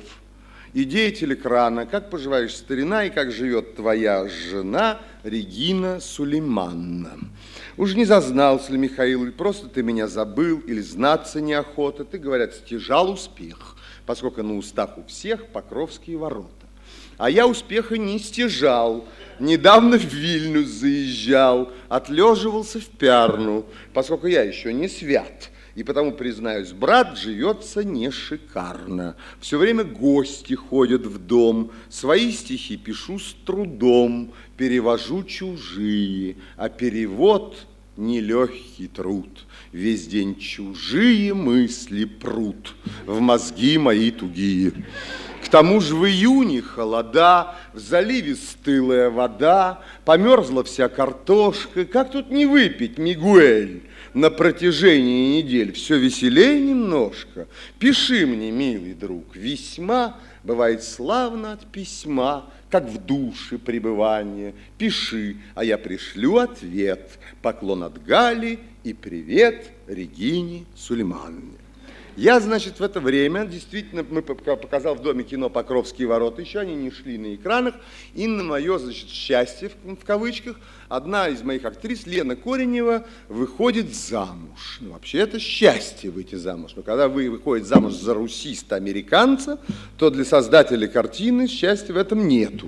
и деятель экрана, как поживаешь, старина, и как живет твоя жена Регина Сулеймановна. Уж не зазнался ли, Михаил, или просто ты меня забыл, или знаться неохота, ты, говорят, стяжал успех, поскольку на устах у всех Покровские ворота. А я успеха не стяжал, недавно в Вильнюс заезжал, отлеживался в Пярну, поскольку я еще не свят. И потому, признаюсь, брат, живется не шикарно. Все время гости ходят в дом, свои стихи пишу с трудом, перевожу чужие, а перевод нелегкий труд. Весь день чужие мысли прут в мозги мои тугие. К тому же в июне холода, в заливе стылая вода, померзла вся картошка. Как тут не выпить, Мигуэль, на протяжении недель? Все веселее немножко. Пиши мне, милый друг, весьма бывает славно от письма, как в душе пребывание. Пиши, а я пришлю ответ. Поклон от Гали и привет Регине Сулеймановне. Я, значит, в это время, действительно, мы показал в Доме кино «Покровские ворота», еще они не шли на экранах, и на мое, значит, счастье, в кавычках, одна из моих актрис, Лена Коренева, выходит замуж. Ну, вообще, это счастье выйти замуж. Но когда вы выходите замуж за русиста-американца, то для создателя картины счастья в этом нету.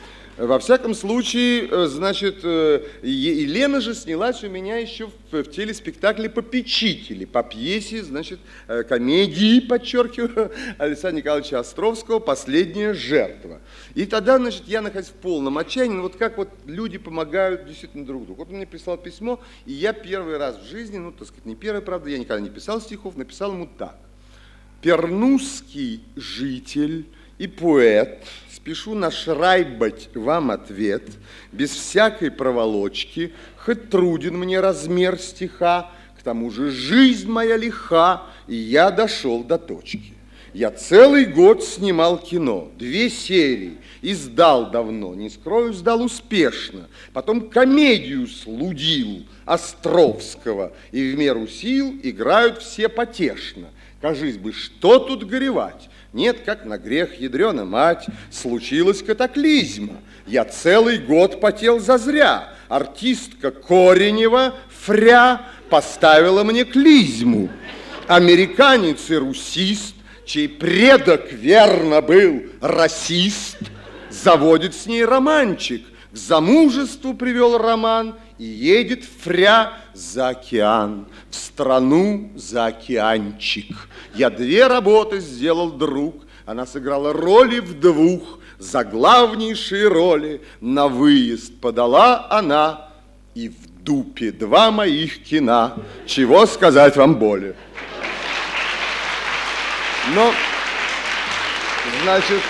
Во всяком случае, значит, Елена же снялась у меня еще в телеспектакле «Попечители», по пьесе, значит, комедии, подчеркиваю, Александра Николаевича Островского «Последняя жертва». И тогда, значит, я нахожусь в полном отчаянии, вот как вот люди помогают действительно друг другу. Вот он мне прислал письмо, и я первый раз в жизни, ну, так сказать, не первый, правда, я никогда не писал стихов, написал ему так. «Пернусский житель и поэт, спешу нашрайбать вам ответ, без всякой проволочки, хоть труден мне размер стиха, к тому же жизнь моя лиха, и я дошел до точки. Я целый год снимал кино, 2 серии, и сдал давно, не скрою, сдал успешно. Потом комедию слудил Островского, и в меру сил играют все потешно. Кажись бы, что тут горевать? Нет, как на грех, ядрена мать, случилась катаклизма. Я целый год потел зазря. Артистка Коренева, фря, поставила мне клизму. Американец и русист, чей предок верно был расист, заводит с ней романчик, к замужеству привел роман и едет фря за океан, в страну за океанчик. Я 2 работы сделал, друг, она сыграла роли в 2, заглавнейшие роли на выезд подала она, и в дупе 2 моих кино, чего сказать вам более. Но, значит,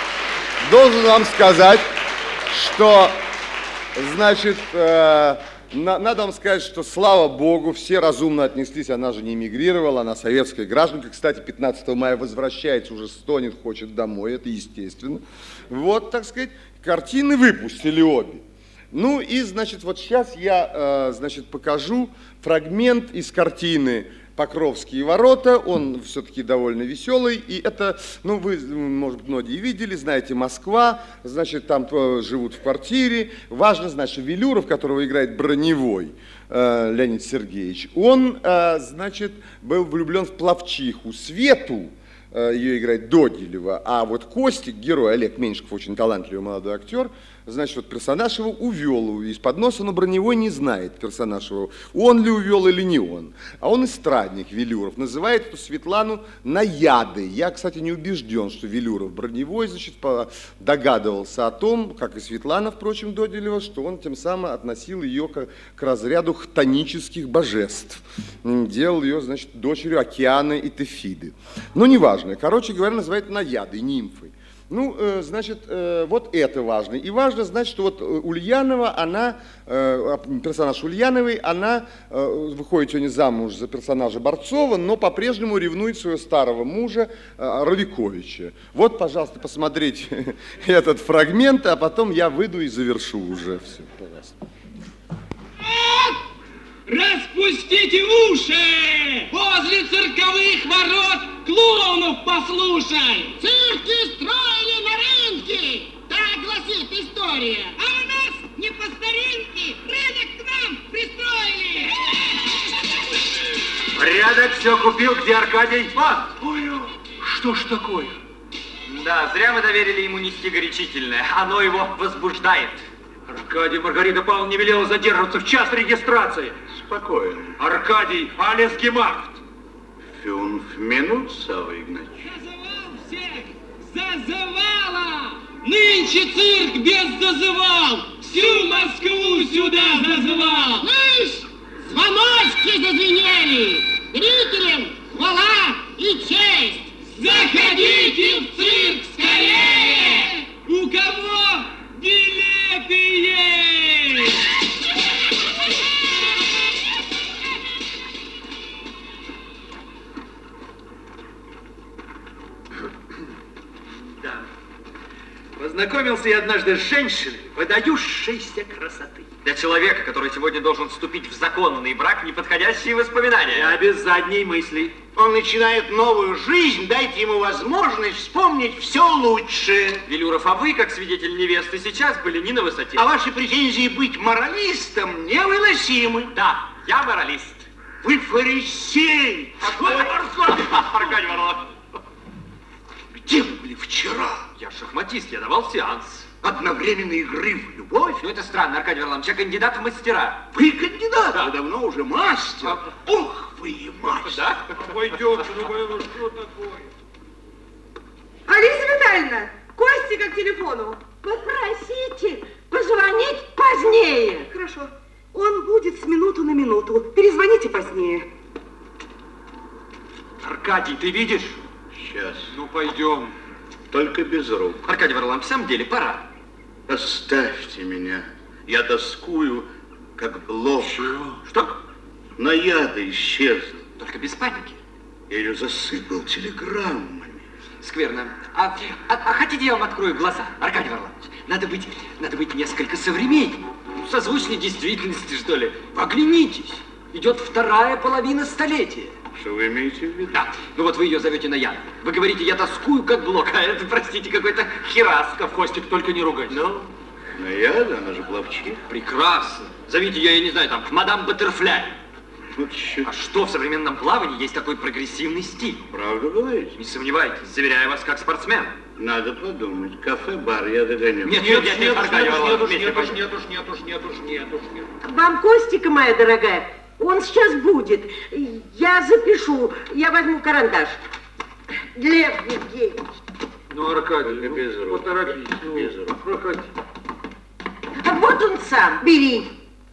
должен вам сказать, что, значит, надо вам сказать, что, слава богу, все разумно отнеслись, она же не эмигрировала, она советская гражданка. Кстати, 15 мая возвращается, уже стонет, хочет домой, это естественно. Вот, так сказать, картины выпустили обе. Ну и, значит, вот сейчас я, значит, покажу фрагмент из картины «Покровские ворота». Он все-таки довольно веселый. И это, ну, вы, может быть, многие видели, знаете, Москва, значит, там живут в квартире. Важно знать, что Велюров, которого играет Броневой Леонид Сергеевич, он, значит, был влюблен в пловчиху Свету. Ее играет Догилева, а вот Костик, герой, Олег Меньшиков, очень талантливый молодой актер, значит, вот персонаж его увел из-под носа, но Броневой не знает персонаж его, он ли увел или не он. А он эстрадник, Велюров, называет эту Светлану Наядой. Я, кстати, не убежден, что Велюров Броневой, значит, догадывался о том, как и Светлана, впрочем, Догилева, что он тем самым относил ее к разряду хтонических божеств. Делал ее, значит, дочерью Океана и Тефиды. Но неважно. Короче говоря, называют Наядой, нимфой. Ну, значит, вот это важно. И важно знать, что вот Ульянова, она, персонаж Ульяновой, она выходит сегодня замуж за персонажа Борцова, но по-прежнему ревнует своего старого мужа Равиковича. Вот, пожалуйста, посмотрите этот фрагмент, а потом я выйду и завершу уже все. Пожалуйста. Распустите уши! Возле цирковых ворот клоунов послушай! Цирки строили на рынке! Так гласит история. А у нас не по старинке рынок к нам пристроили! Порядок, все купил, где Аркадий? Ой, что ж такое? Да, зря мы доверили ему нести горячительное. Оно его возбуждает. Аркадий, Маргарита Павловна не велела задерживаться в час регистрации. Спокойно. Аркадий, алис Гемахт. Фюнф минут, Савва Игнатьевич. Зазывал всех! Зазывала! Нынче цирк без зазывал! Всю Москву сюда зазывал! Слышь, звоночки зазвенели! Зрителям хвала и честь! Заходите в цирк скорее! У кого билеты есть? Да. Познакомился я однажды с женщиной, выдающейся красоты. Для человека, который сегодня должен вступить в законный брак, неподходящие воспоминания. Я без задней мысли. Он начинает новую жизнь, дайте ему возможность вспомнить все лучшее. Велюров, а вы, как свидетель невесты, сейчас были не на высоте. А ваши претензии быть моралистом невыносимы. Да, я моралист. Вы фарисей. Аркадий Ворлов. Где вы были вчера? Я шахматист, я давал сеанс. Одновременной игры в любовь? Ну это странно, Аркадий Варланович, я кандидат в мастера. Вы кандидат? Да. Вы давно уже мастер. Ох, вы и мастер. Да? Пойдемте, ну что такое? Алиса Витальевна, Костика к телефону. Попросите позвонить позднее. Хорошо. Он будет с минуту на минуту. Перезвоните позднее. Аркадий, ты видишь? Сейчас. Ну, пойдем. Только без рук. Аркадий Варланович, в самом деле, пора. Оставьте меня. Я тоскую, как блох. Что? Наяда исчезла. Только без паники. Я ее засыпал телеграммами. Скверно. А хотите, я вам открою глаза, Аркадий Варланович? Надо быть несколько современней. Созвучней действительности, что ли. Оглянитесь. Идет вторая половина столетия. Что вы имеете в виду? Да. Ну вот вы ее зовете Наяд. Вы говорите, я тоскую, как блок, а это, простите, какой-то Херасков. Костик, только не ругайся. Ну? Наяда, она же пловчиха. Прекрасно. Зовите ее, я не знаю, там, мадам Баттерфляй. Вот черт. А что в современном плавании есть такой прогрессивный стиль? Правду говорите? Не сомневайтесь, заверяю вас как спортсмен. Надо подумать. Кафе, бар, я догоню. Нет, Вам Костика, моя дорогая, он сейчас будет. Я запишу, я возьму карандаш. Лев Евгеньевич. Ну, Аркадий, без рук. поторопись. Без рук. Проходи. А вот он сам, бери.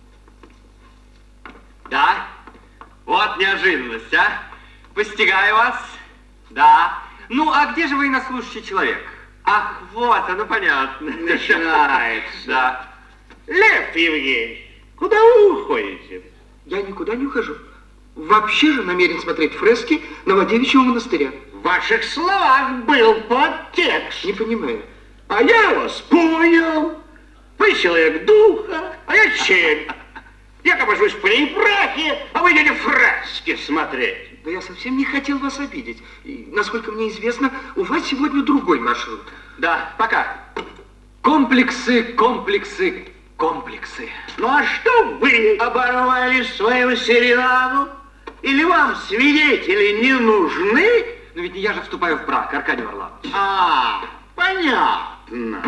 Да? Вот неожиданность, а? Постигаю вас? Да. Ну, а где же военнослужащий человек? Ах, вот, ну понятно. Начинается. Да. Лев Евгеньевич, Куда вы уходите? Я никуда не ухожу. Вообще же намерен смотреть фрески Новодевичьего монастыря. В ваших словах был подтекст. Не понимаю. А я вас понял. Вы человек духа, а я чернь. Я копошусь в пыле и прахе, а вы идете фрески смотреть. Да я совсем не хотел вас обидеть. И, насколько мне известно, у вас сегодня другой маршрут. Да, пока. Комплексы, комплексы, комплексы. Ну а что вы оборвали свою серенаду? Или вам свидетели не нужны? Но ведь не я же вступаю в брак, Аркадий Варланович. А, понятно.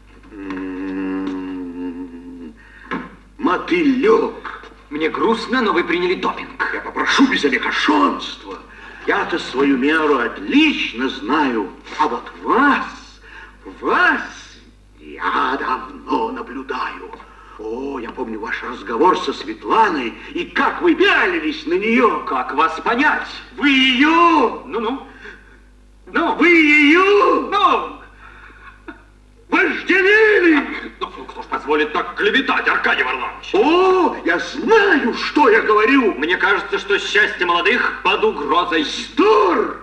Мотылек. Мне грустно, но вы приняли допинг. Я попрошу без олегошенства. Я-то свою меру отлично знаю. А вот вас я давно наблюдаю. О, я помню ваш разговор со Светланой, и как вы пялились на нее. Как вас понять? Вы ее... Ну. Вы ее... вожделели. Ну, кто ж позволит так клеветать, Аркадий Варланович? О, я знаю, что я говорю. Мне кажется, что счастье молодых под угрозой. Вздор!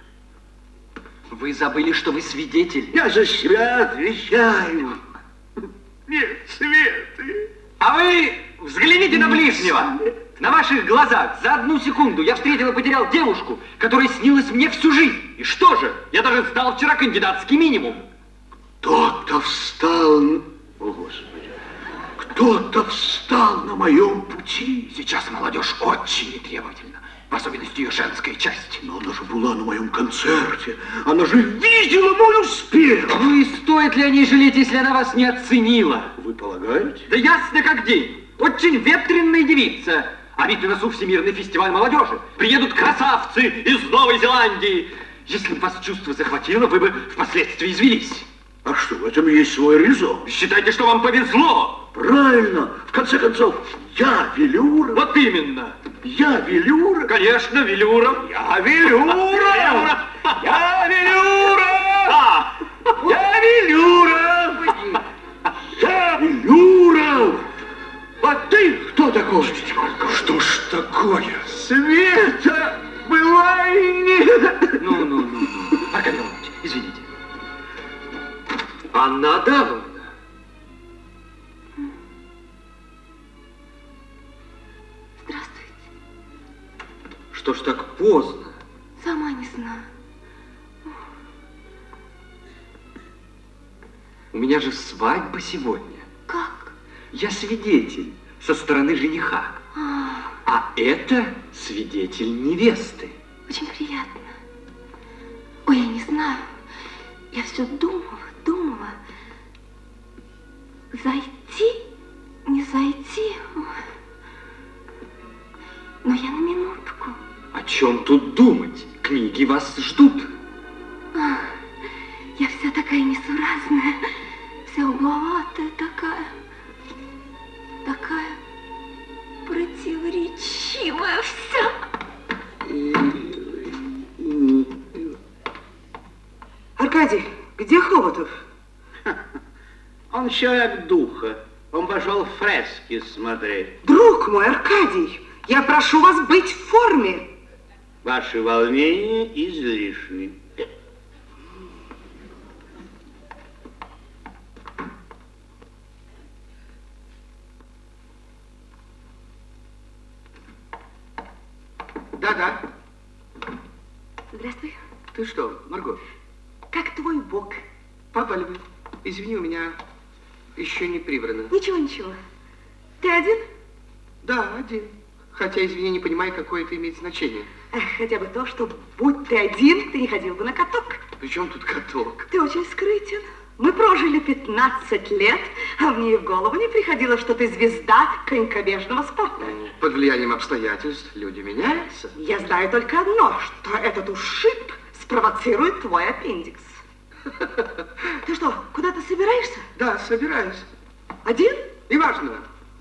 Вы забыли, что вы свидетель. Я за себя отвечаю. Нет, Светы. А вы взгляните на ближнего. На ваших глазах за одну секунду я встретил и потерял девушку, которая снилась мне всю жизнь. И что же? Я даже сдал вчера кандидатский минимум. Кто-то встал... О, Господи. Кто-то встал на моем пути. Сейчас молодежь очень нетребовательна. В особенности ее женская часть. Но она же была на моем концерте. Она же видела мой успех. Ну и стоит ли о ней жалеть, если она вас не оценила? Вы полагаете? Да ясно как день. Очень ветреная девица. А ведь на носу Всемирный фестиваль молодежи. Приедут красавцы из Новой Зеландии. Если бы вас чувство захватило, вы бы впоследствии извелись. А что, в этом есть свой резон? Считайте, что вам повезло. Правильно. В конце концов, я Велюра. Вот именно. Я Велюра? Конечно, Велюра. Я Велюра! Я Велюра! Я Велюра! Я Велюра! А ты кто такой? Что ж такое? Света была и нет. Ну. Аркадий Иванович, извините. Анна Адамовна. Здравствуйте. Что ж так поздно? Сама не знаю. У меня же свадьба сегодня. Как? Я свидетель со стороны жениха. А это свидетель невесты. Очень приятно. Ой, я не знаю. Я все думала. Зайти, не зайти. Но я на минутку. О чем тут думать? Книги вас ждут. Я вся такая несуразная, вся угловатая, такая противоречивая вся. Аркадий, где Хоботов? Он человек духа. Он пошел фрески смотреть. Друг мой, Аркадий, я прошу вас быть в форме. Ваши волнения излишни. Да. Здравствуй. Ты что, Марго? Как твой бок? Побаливает. Извини, у меня еще не прибрано. Ничего. Ты один? Да, один. Хотя, извини, не понимаю, какое это имеет значение. Хотя бы то, что будь ты один, ты не ходил бы на каток. При чем тут каток? Ты очень скрытен. Мы прожили 15 лет, а мне и в голову не приходило, что ты звезда конькобежного спорта. Под влиянием обстоятельств люди меняются. Я знаю только одно, что этот ушиб спровоцирует твой аппендикс. Ты что, куда-то собираешься? Да, собираюсь. Один? Неважно.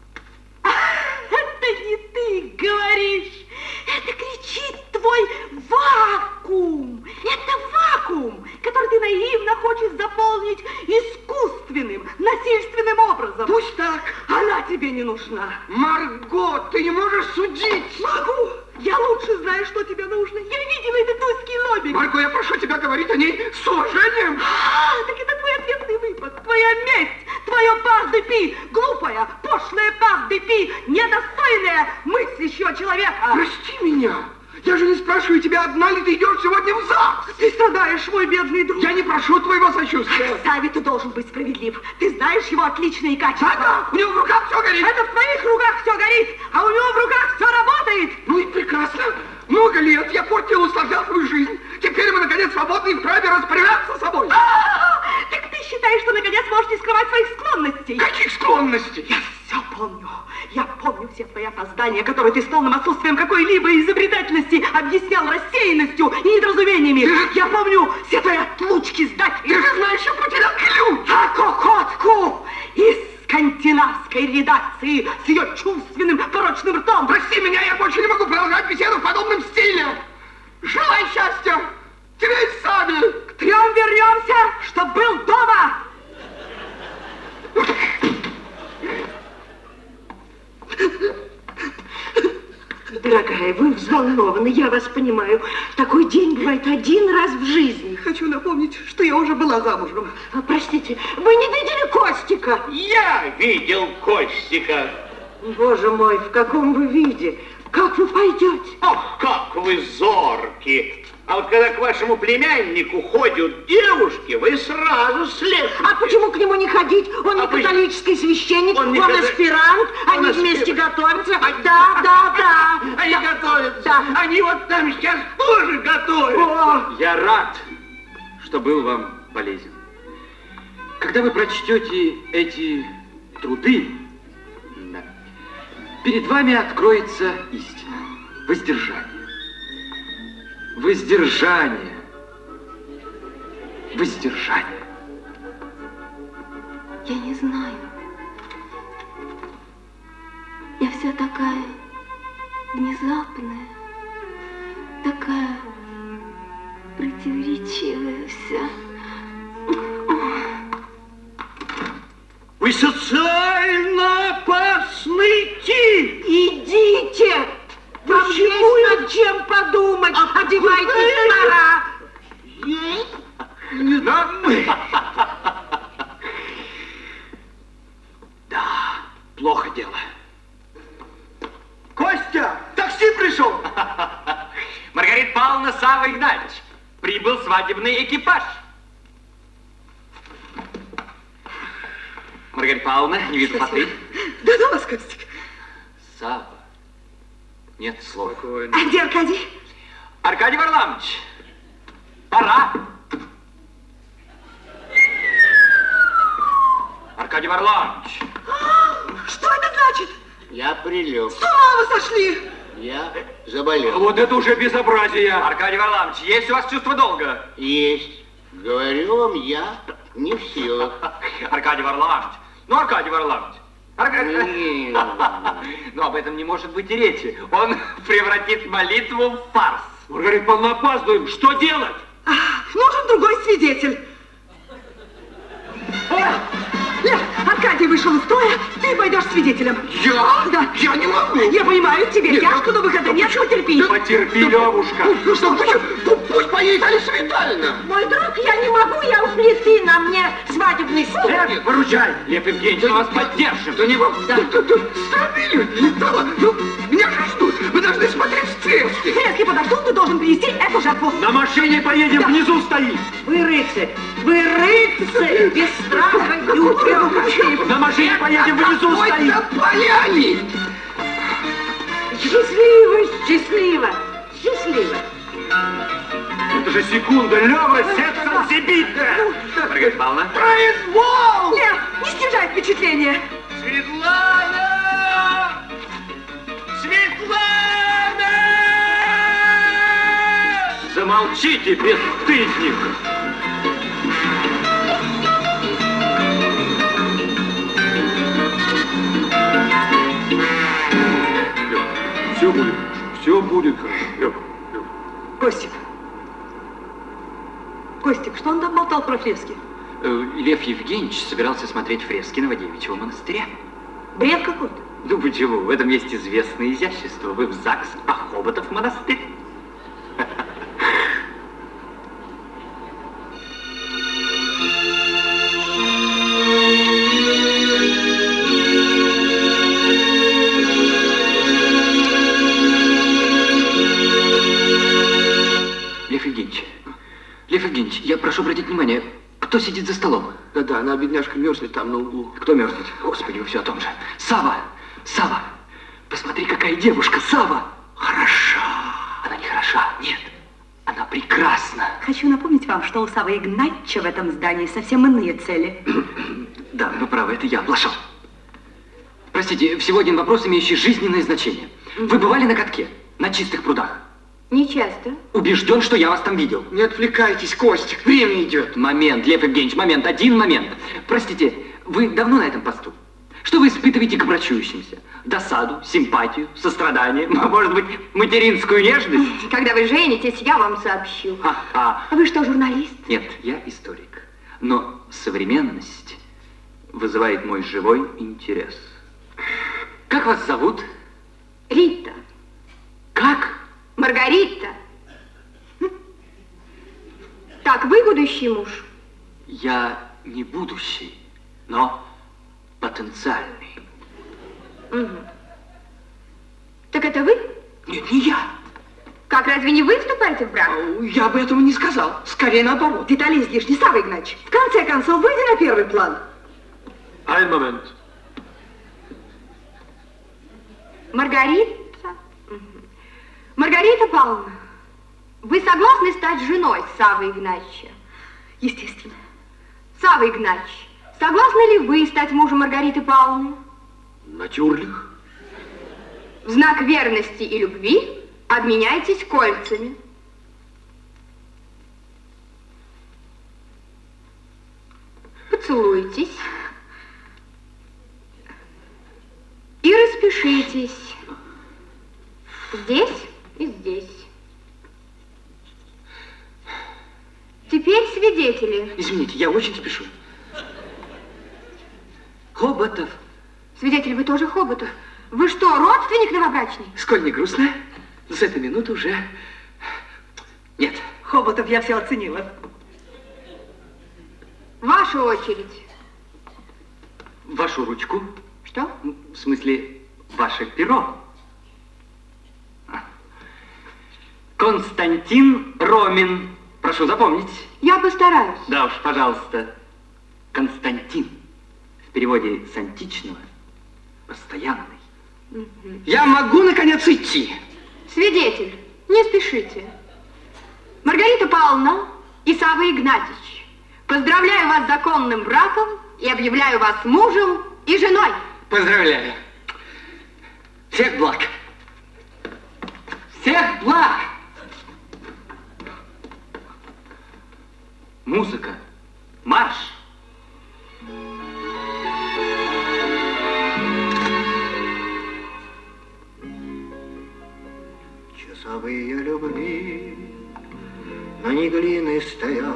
Это не ты говоришь. Это кричит твой вакуум. Это вакуум, который ты наивно хочешь заполнить искусственным, насильственным образом. Пусть так. А Она тебе не нужна. Марго, ты не можешь судить. Могу. Я лучше знаю, что тебе нужно. Я видела этот узкий лобик. Марго, я прошу тебя говорить о ней с уважением. Так это твой ответный выпад, твоя месть, твое пас-де-пи, глупая, пошлая пас-де-пи, недостойная мыслящего человека. Прости меня. Я же не спрашиваю тебя, одна ли ты идешь сегодня в ЗАГС. Ты страдаешь, мой бедный друг. Я не прошу твоего сочувствия. Сави, ты должен быть справедлив. Ты знаешь его отличные качества. Да, у него в руках все горит. Это в твоих руках все горит, а у него в руках все работает. Ну и прекрасно. Много лет я портил и усложнял свою жизнь. Теперь мы, наконец, свободны и вправе распоряжаться собой. Так ты считаешь, что, наконец, можешь не скрывать своих склонностей? Каких склонностей? Я все помню. Я помню все твои опоздания, которые ты с полным отсутствием какой-либо изобретательности объяснял рассеянностью и недоразумениями. Я помню все твои отлучки с дачи. Ты же знаешь, что потерял ключ. А кокотку из скандинавской редакции с ее чувственным порочным ртом. Прости меня, я больше не могу продолжать беседу в подобном стиле. Желай счастья. Тебе и сами. К трем вернемся, чтоб был дома. Дорогая, вы взволнованы, я вас понимаю. Такой день бывает один раз в жизни. Хочу напомнить, что я уже была замужем. Простите, вы не видели Костика? Я видел Костика. Боже мой, в каком вы виде? Как вы пойдете? Ох, как вы зорки! А вот когда к вашему племяннику ходят девушки, вы сразу слепнете. А почему к нему не ходить? Он не католический священник, он аспирант, они вместе готовятся. Да. Они готовятся. Да. Они вот там сейчас тоже готовят. Я рад, что был вам полезен. Когда вы прочтете эти труды, перед вами откроется истина. Воздержание. Воздержание. Воздержание. Я не знаю. Я вся такая внезапная, такая противоречивая вся. Вы социально опасный тип. Идите! Вам есть над чем подумать. Одевайтесь, пора. Да, плохо дело. Костя, такси пришел. Маргарита Павловна, Савва Игнатьевич, прибыл свадебный экипаж. Маргарита Павловна, не вижу фаты. Да ну вас, Костик. Савва. Нет слов. А где Аркадий? Аркадий Варламович, пора. Аркадий Варламович. Что это значит? Я прилег. С ума вы сошли! Я заболел. Вот это уже безобразие. Аркадий Варламович, есть у вас чувство долга? Есть. Говорю вам, я не в силах. Аркадий Варламович. Аркадий Варламович. Но об этом не может быть и речи. Он превратит молитву в фарс. Маргарита Павловна, опаздываем. Что делать? Нужен другой свидетель. Аркадий вышел из строя, ты пойдешь свидетелем. Я? Да. Я не могу. Я понимаю, тебе тяжко, но выхода нет, потерпи. Потерпи, Левушка. Ну что, пусть поедет Алиса Витальевна. Мой друг, я не могу, я у плиты, на мне свадебный суд. Выручай, Лев Евгеньевич, мы вас поддержим. Да не вам. Странные люди. Меня же ждут. Вы должны смотреть стрелки. Стрелки подождут, ты должен принести эту жертву. На машине поедем, внизу стоит. Вы рыцарь, без страха и упрека. На машине поедем, внизу стоит. На поляне. Счастливо. Это же секунда, Лева, сердце забито. Маргарита Павловна. Произвол! Нет, не снижай впечатление. Светлана! Замолчите, бесстыдник. Все будет хорошо. Костик, что он там болтал про фрески? Лев Евгеньевич собирался смотреть фрески Новодевичьего монастыря. Бред какой-то. Ну почему? В этом есть известное изящество. Вы в ЗАГС, а Хоботов в монастырь. Лев Евгеньевич, я прошу обратить внимание, кто сидит за столом? Да-да, она, бедняжка, мерзнет там на углу. Кто мерзнет? Господи, вы все о том же. Сава! Сава! Посмотри, какая девушка! Сава! Хороша! Она не хороша, нет. Она прекрасна. Хочу напомнить вам, что у Савы Игнатьевича в этом здании совсем иные цели. Да, вы правы, это я оплошал. Простите, всего один вопрос, имеющий жизненное значение. Вы бывали на катке? На чистых прудах? Не часто. Убежден, что я вас там видел. Не отвлекайтесь, Костик, время идет. Момент, Лев Евгеньевич, момент, один момент. Простите, вы давно на этом посту? Что вы испытываете к обращающимся? Досаду, симпатию, сострадание, а может быть, материнскую нежность? Когда вы женитесь, я вам сообщу. А вы что, журналист? Нет, я историк. Но современность вызывает мой живой интерес. Как вас зовут? Рита. Как? Маргарита. Так, вы будущий муж? Я не будущий, но потенциальный. Угу. Так это вы? Нет, не я. Как, разве не вы вступаете в брак? Я бы этого не сказал. Скорее наоборот. Виталий излишний, Савва Игнатьевич. В конце концов, выйди на первый план. Один момент. Маргарита. Маргарита Павловна, вы согласны стать женой Саввы Игнатьевича? Естественно. Савва Игнатьевич, согласны ли вы стать мужем Маргариты Павловны? Натюрлих. В знак верности и любви обменяйтесь кольцами. Поцелуйтесь. И распишитесь. Здесь и здесь. Теперь свидетели. Извините, я очень спешу. Хоботов. Свидетель, вы тоже Хоботов? Вы что, родственник новобрачный? Сколь не грустно, с этой минуты уже нет. Хоботов, я все оценила. Ваша очередь. Вашу ручку. Что? В смысле, ваше перо. Константин Ромин. Прошу запомнить. Я постараюсь. Да уж, пожалуйста. Константин. В переводе с античного постоянный. Я могу, наконец, идти? Свидетель, не спешите. Маргарита Павловна и Савва Игнатьевич, поздравляю вас с законным браком и объявляю вас мужем и женой. Поздравляю. Всех благ. Всех благ. Музыка. Марш. Часовые любви на неглины стоят,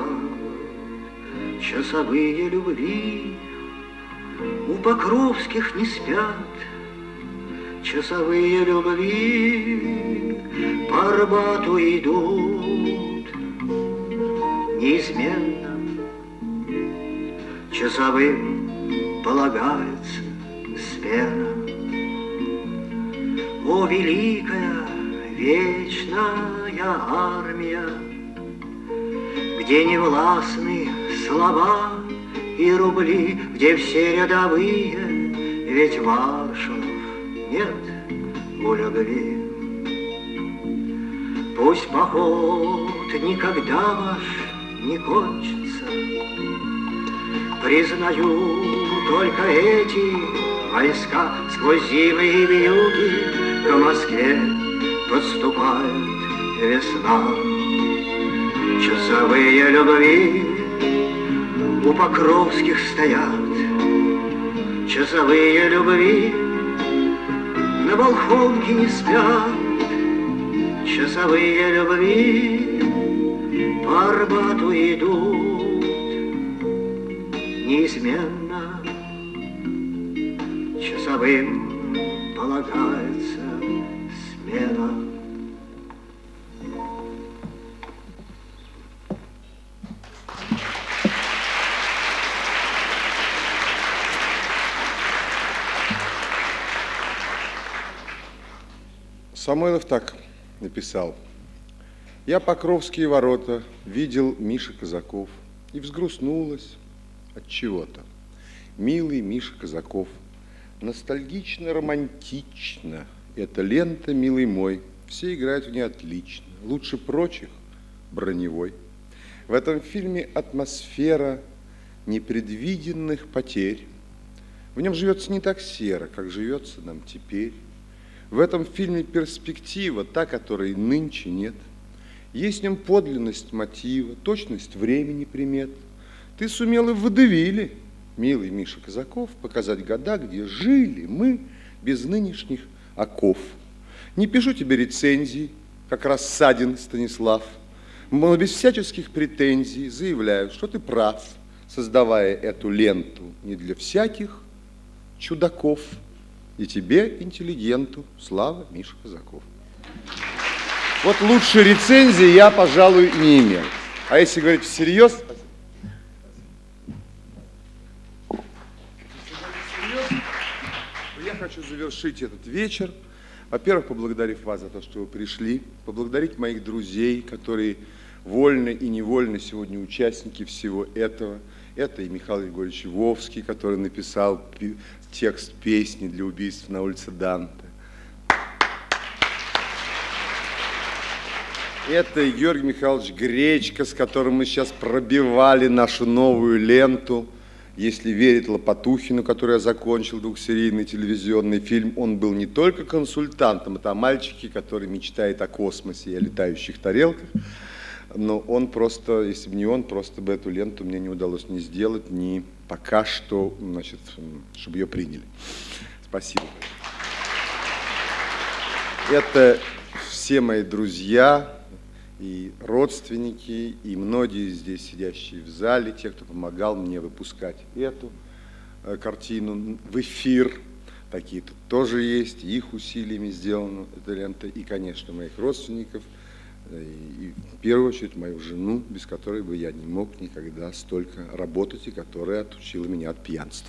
часовые любви у Покровских не спят, часовые любви по Арбату идут неизменно. Часовым полагается смена. О, великая вечная армия, где не властны слова и рубли, где все рядовые, ведь маршалов нет у любви. Пусть поход никогда ваш не кончится, признаю только эти войска сквозь зимы и вьюги к Москве подступает весна. Часовые любви у Покровских стоят, часовые любви на Волхонке не спят, часовые любви по Арбату идут неизменно. Часовые таковым полагается смена. Самойлов так написал. Я Покровские ворота видел Миша Казаков, и взгрустнулась от чего-то. Милый Миша Казаков, ностальгично, романтично. Эта лента, милый мой, все играют в ней отлично. Лучше прочих Броневой. В этом фильме атмосфера непредвиденных потерь. В нем живется не так серо, как живется нам теперь. В этом фильме перспектива, та, которой нынче нет. Есть в нем подлинность мотива, точность времени примет. Ты сумел и в водевиле, милый Миша Казаков, показать года, где жили мы без нынешних оков. Не пишу тебе рецензий, как Рассадин Станислав, но без всяческих претензий заявляю, что ты прав, создавая эту ленту не для всяких чудаков. И тебе, интеллигенту, слава, Миша Казаков. Вот лучшей рецензии я, пожалуй, не имел. А если говорить всерьез, я хочу завершить этот вечер. Во-первых, поблагодарив вас за то, что вы пришли, поблагодарить моих друзей, которые вольно и невольно сегодня участники всего этого. Это и Михаил Григорьевич Вовский, который написал текст песни для убийств на улице Данте. Это и Георгий Михайлович Гречко, с которым мы сейчас пробивали нашу новую ленту. Если верить Лопатухину, который я закончил, двухсерийный телевизионный фильм, он был не только консультантом, это о мальчике, который мечтает о космосе и о летающих тарелках. Но он просто, если бы не он, просто бы эту ленту мне не удалось ни сделать, ни пока что, значит, чтобы ее приняли. Спасибо. Это все мои друзья и родственники, и многие здесь сидящие в зале, те, кто помогал мне выпускать эту картину в эфир. Такие тут тоже есть, их усилиями сделана эта лента, и, конечно, моих родственников. И в первую очередь мою жену, без которой бы я не мог никогда столько работать, и которая отучила меня от пьянства.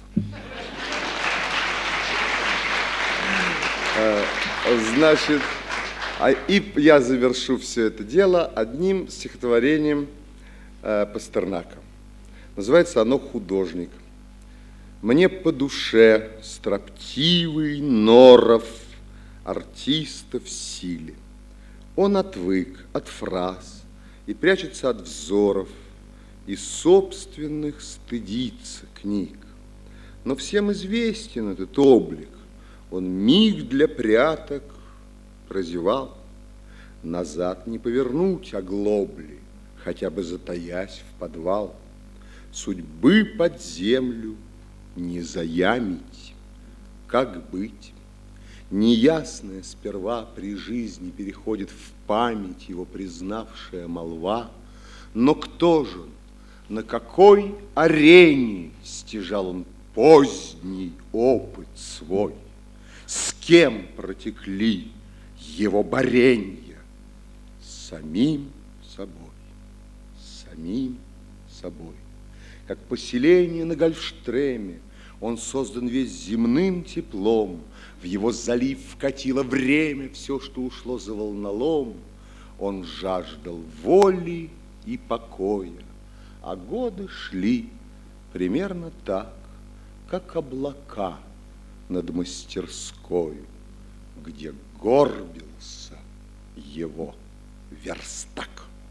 Значит, и я завершу все это дело одним стихотворением Пастернака. Называется оно «Художник». Мне по душе строптивый норов артиста в силе. Он отвык от фраз и прячется от взоров, и собственных стыдится книг. Но всем известен этот облик, он миг для пряток прозевал. Назад не повернуть оглобли, хотя бы затаясь в подвал. Судьбы под землю не заямить, как быть? Неясное сперва при жизни переходит в память его признавшая молва. Но кто же он, на какой арене стяжал он поздний опыт свой? С кем протекли его боренья? Самим собой, самим собой. Как поселение на Гольфштреме, он создан весь земным теплом. В его залив вкатило время, все, что ушло за волнолом. Он жаждал воли и покоя, а годы шли примерно так, как облака над мастерскою, где горбился его верстак.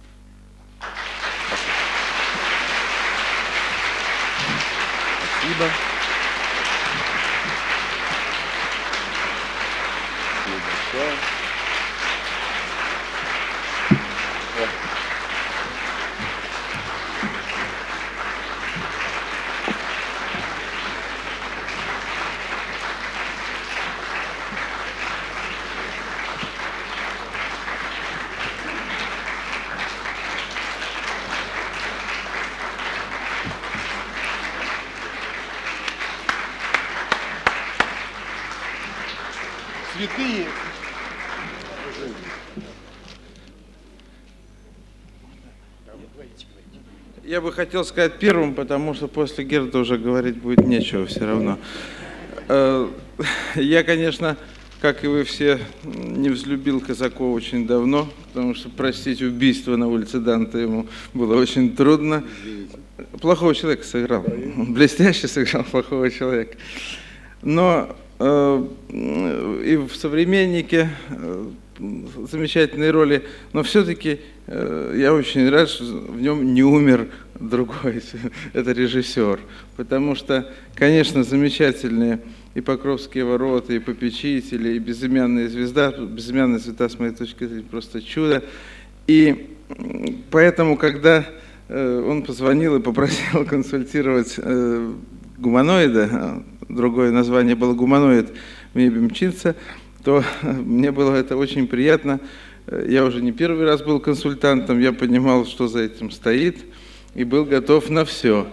Спасибо. Спасибо. Цветы есть. Я бы хотел сказать первым, потому что после Герда уже говорить будет нечего все равно. Я, конечно, как и вы все, не взлюбил Казакова очень давно, потому что простить убийство на улице Данте ему было очень трудно. Плохого человека сыграл, блестяще сыграл плохого человека. Но и в «Современнике» замечательные роли, но все-таки я очень рад, что в нем не умер другой, это режиссер, потому что, конечно, замечательные и «Покровские ворота», и «Попечители», и «Безымянная звезда». «Безымянная звезда», с моей точки зрения, просто чудо. И поэтому, когда он позвонил и попросил консультировать гуманоида, другое название было «Гуманоид» Мебимчинца, то мне было это очень приятно. Я уже не первый раз был консультантом, я понимал, что за этим стоит, и был готов на все.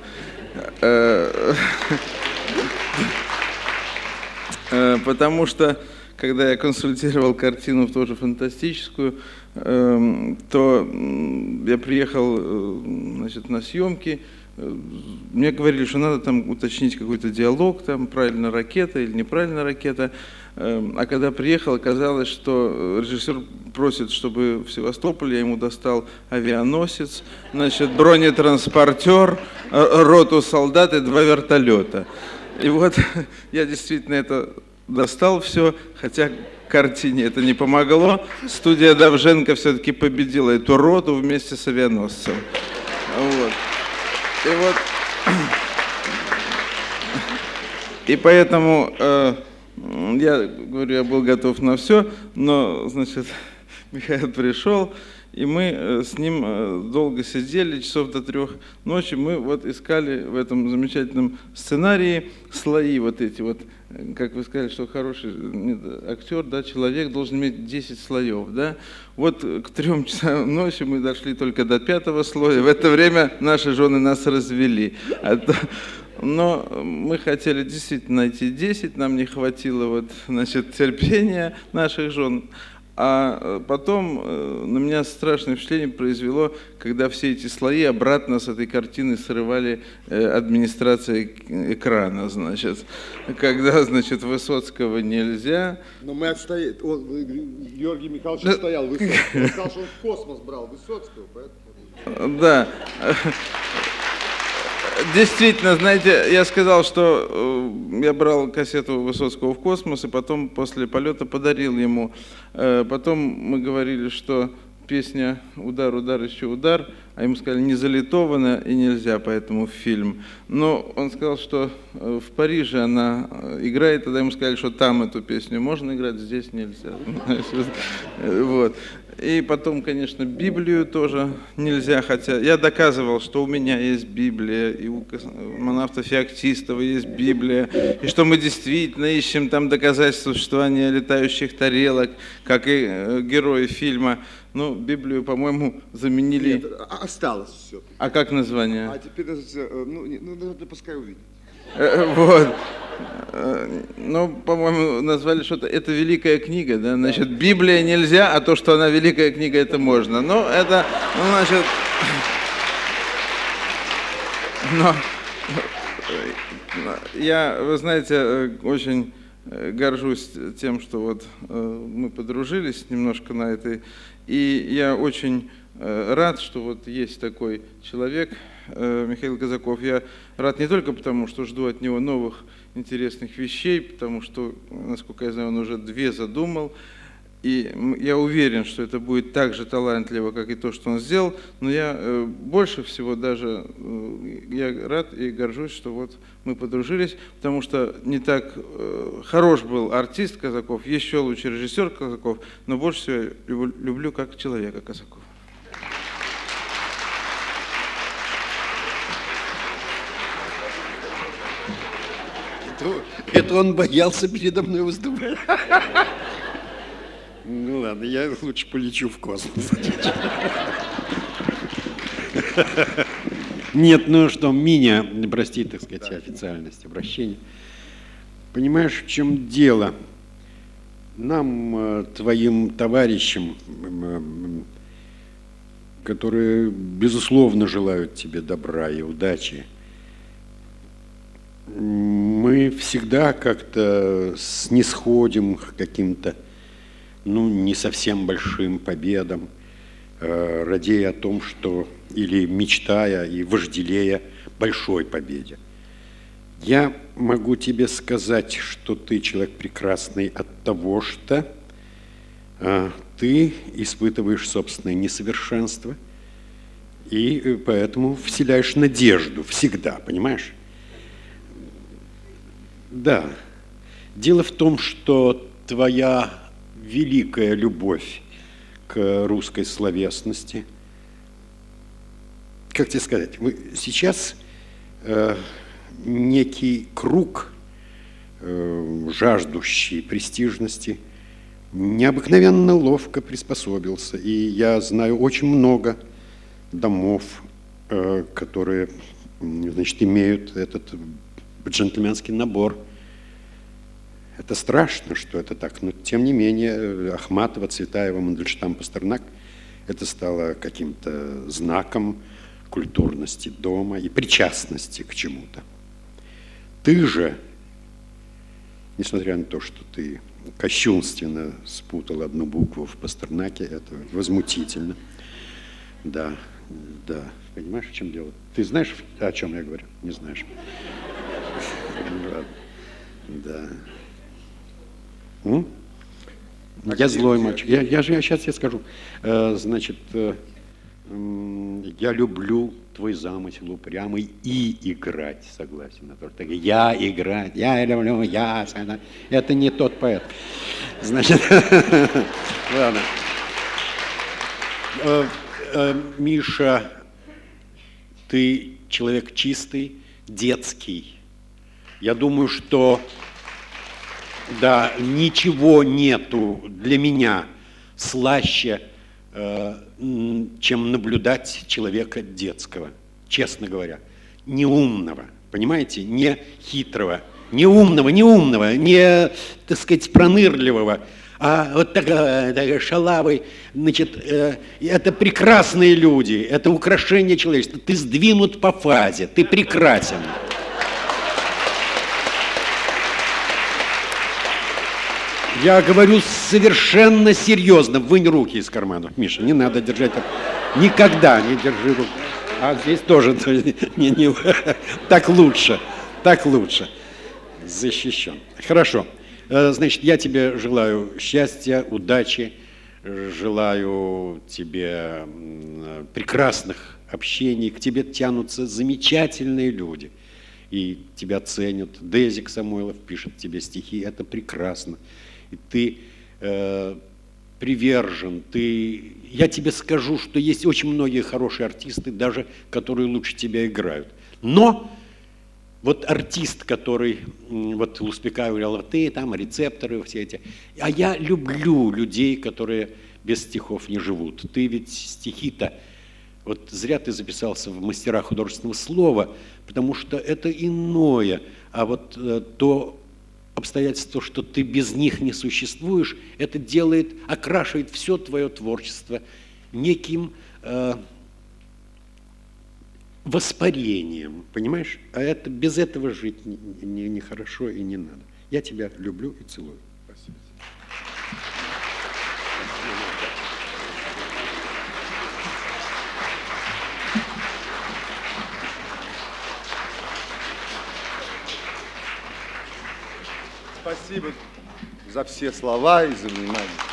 Потому что, когда я консультировал картину, тоже фантастическую, то я приехал, значит, на съемки. Мне говорили, что надо там уточнить какой-то диалог, там правильно ракета или неправильно ракета. А когда приехал, оказалось, что режиссер просит, чтобы в Севастополе я ему достал авианосец, значит, бронетранспортер, роту солдат и 2 вертолета. И вот я действительно это достал все, хотя картине это не помогло. Студия Довженко все-таки победила эту роту вместе с авианосцем. Вот. И поэтому я говорю, я был готов на все, но, значит, Михаил пришел, и мы с ним долго сидели, часов до 3 ночи, мы вот искали в этом замечательном сценарии слои вот эти вот, как вы сказали, что хороший актер, да, человек должен иметь 10 слоев, да. Вот к 3 часам ночи мы дошли только до 5-го слоя, в это время наши жены нас развели. Но мы хотели действительно найти 10, нам не хватило вот, значит, терпения наших жен. А потом на меня страшное впечатление произвело, когда все эти слои обратно с этой картины срывали администрация экрана, значит. Когда, значит, Высоцкого нельзя. Но мы отстояли, Георгий Михайлович отстоял Высоцкого. Он сказал, что он в космос брал Высоцкого, поэтому... Да. Действительно, знаете, я сказал, что я брал кассету Высоцкого в космос, и потом после полета подарил ему. Потом мы говорили, что песня «Удар, удар, еще удар», а ему сказали, не залитована и нельзя, поэтому фильм. Но он сказал, что в Париже она играет, тогда ему сказали, что там эту песню можно играть, здесь нельзя. Вот. И потом, конечно, Библию тоже нельзя, хотя я доказывал, что у меня есть Библия, и у космонавта Феоктистова есть Библия, и что мы действительно ищем там доказательства существования летающих тарелок, как и герои фильма. Ну, Библию, по-моему, заменили... Нет, осталось все. А как название? А теперь, ну пускай увидит. Вот. Ну, по-моему, назвали что-то, это великая книга, да, значит, Библия нельзя, а то, что она великая книга, это можно. Но это, ну, значит, но я, вы знаете, очень горжусь тем, что вот мы подружились немножко на этой, и я очень рад, что вот есть такой человек, Михаил Казаков. Я рад не только потому, что жду от него новых интересных вещей, потому что, насколько я знаю, он уже 2 задумал. И я уверен, что это будет так же талантливо, как и то, что он сделал. Но я больше всего даже я рад и горжусь, что вот мы подружились, потому что не так хорош был артист Казаков, еще лучше режиссер Казаков, но больше всего я люблю как человека Казакова. Это он боялся передо мной выступать. Ну ладно, я лучше полечу в космос. Нет, ну что, Миня, прости, так сказать, официальность обращения. Понимаешь, в чем дело? нам, твоим товарищам, которые, безусловно, желают тебе добра и удачи, мы всегда как-то снисходим к каким-то, ну, не совсем большим победам, радея о том, что, или мечтая и вожделея большой победе. Я могу тебе сказать, что ты человек прекрасный от того, что ты испытываешь собственное несовершенство и поэтому вселяешь надежду всегда, понимаешь? Да. Дело в том, что твоя великая любовь к русской словесности, как тебе сказать, сейчас некий круг, жаждущий престижности, необыкновенно ловко приспособился. И я знаю очень много домов, которые, значит, имеют этот джентльменский набор. Это страшно, что это так, но тем не менее Ахматова, Цветаева, Мандельштам, Пастернак – это стало каким-то знаком культурности дома и причастности к чему-то. Ты же, несмотря на то, что ты кощунственно спутал одну букву в Пастернаке, это возмутительно. Да, да, понимаешь, в чем дело? Ты знаешь, о чем я говорю? Не знаешь. Да. Я злой мальчик. Я сейчас тебе скажу. Значит, я люблю твой замысел упрямый и играть, согласен. Я играть, я люблю, я. Это не тот поэт. Значит, ладно. Миша, ты человек чистый, детский. Я думаю, что да, ничего нету для меня слаще, чем наблюдать человека детского, честно говоря, неумного, понимаете, не хитрого, не умного, не, так сказать, пронырливого, а вот такой шалавый, значит, это прекрасные люди, это украшение человечества, ты сдвинут по фазе, ты прекрасен. Я говорю совершенно серьезно. Вынь руки из карманов, Миша, не надо держать. Никогда не держи руки. А здесь тоже. Так лучше. Так лучше. Защищен. Хорошо. Значит, я тебе желаю счастья, удачи, желаю тебе прекрасных общений. К тебе тянутся замечательные люди. И тебя ценят. Дезик Самойлов пишет тебе стихи. Это прекрасно. И ты привержен, я тебе скажу, что есть очень многие хорошие артисты, даже которые лучше тебя играют. Но вот артист, который, вот Луспекай говорил, а ты там, рецепторы все эти, а я люблю людей, которые без стихов не живут. Ты ведь стихи-то, вот зря ты записался в мастера художественного слова, потому что это иное, а вот то обстоятельство, что ты без них не существуешь, это делает, окрашивает все твое творчество неким воспарением, понимаешь? А это, без этого жить нехорошо и не надо. Я тебя люблю и целую. Спасибо. Спасибо за все слова и за внимание.